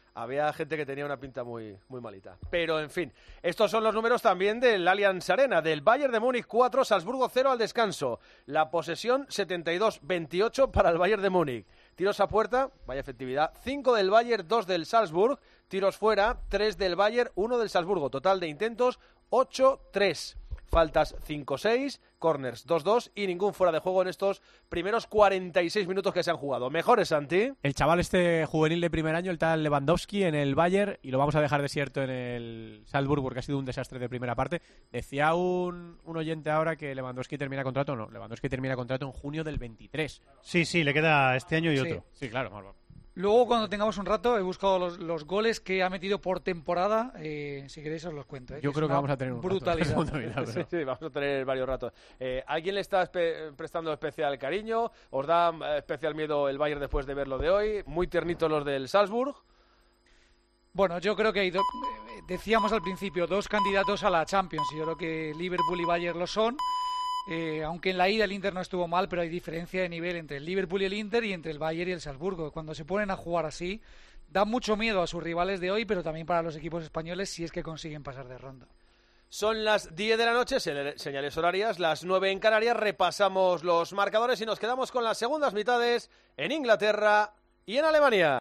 había gente que tenía una pinta muy, muy malita. Pero, en fin, estos son los números también del Allianz Arena, del Bayern de Múnich 4, Salzburgo 0 al descanso. La posesión 72-28 para el Bayern de Múnich. Tiros a puerta, vaya efectividad, 5 del Bayern, 2 del Salzburg. Tiros fuera, 3 del Bayern, 1 del Salzburgo. Total de intentos, 8-3. Faltas 5-6, corners 2-2 y ningún fuera de juego en estos primeros 46 minutos que se han jugado. Mejores, Santi. El chaval juvenil de primer año, el tal Lewandowski en el Bayern, y lo vamos a dejar desierto en el Salzburg porque ha sido un desastre de primera parte. Decía un oyente ahora que Lewandowski termina contrato. No, Lewandowski termina contrato en junio del 23. Sí, le queda este año y otro. Sí, claro. Luego, cuando tengamos un rato, he buscado los goles que ha metido por temporada. Si queréis os los cuento. Yo creo que vamos a tener un brutalidad. Rato. Sí, vamos a tener varios ratos. ¿Alguien le está prestando especial cariño? ¿Os da especial miedo el Bayern después de ver lo de hoy? Muy tiernitos los del Salzburg. Bueno, yo creo que hay decíamos al principio, 2 candidatos a la Champions. Yo creo que Liverpool y Bayern lo son. Aunque en la ida el Inter no estuvo mal, pero hay diferencia de nivel entre el Liverpool y el Inter y entre el Bayern y el Salzburgo. Cuando se ponen a jugar así, da mucho miedo a sus rivales de hoy, pero también para los equipos españoles si es que consiguen pasar de ronda. Son las 10 de la noche, señales horarias, las 9 en Canarias. Repasamos los marcadores y nos quedamos con las segundas mitades en Inglaterra y en Alemania.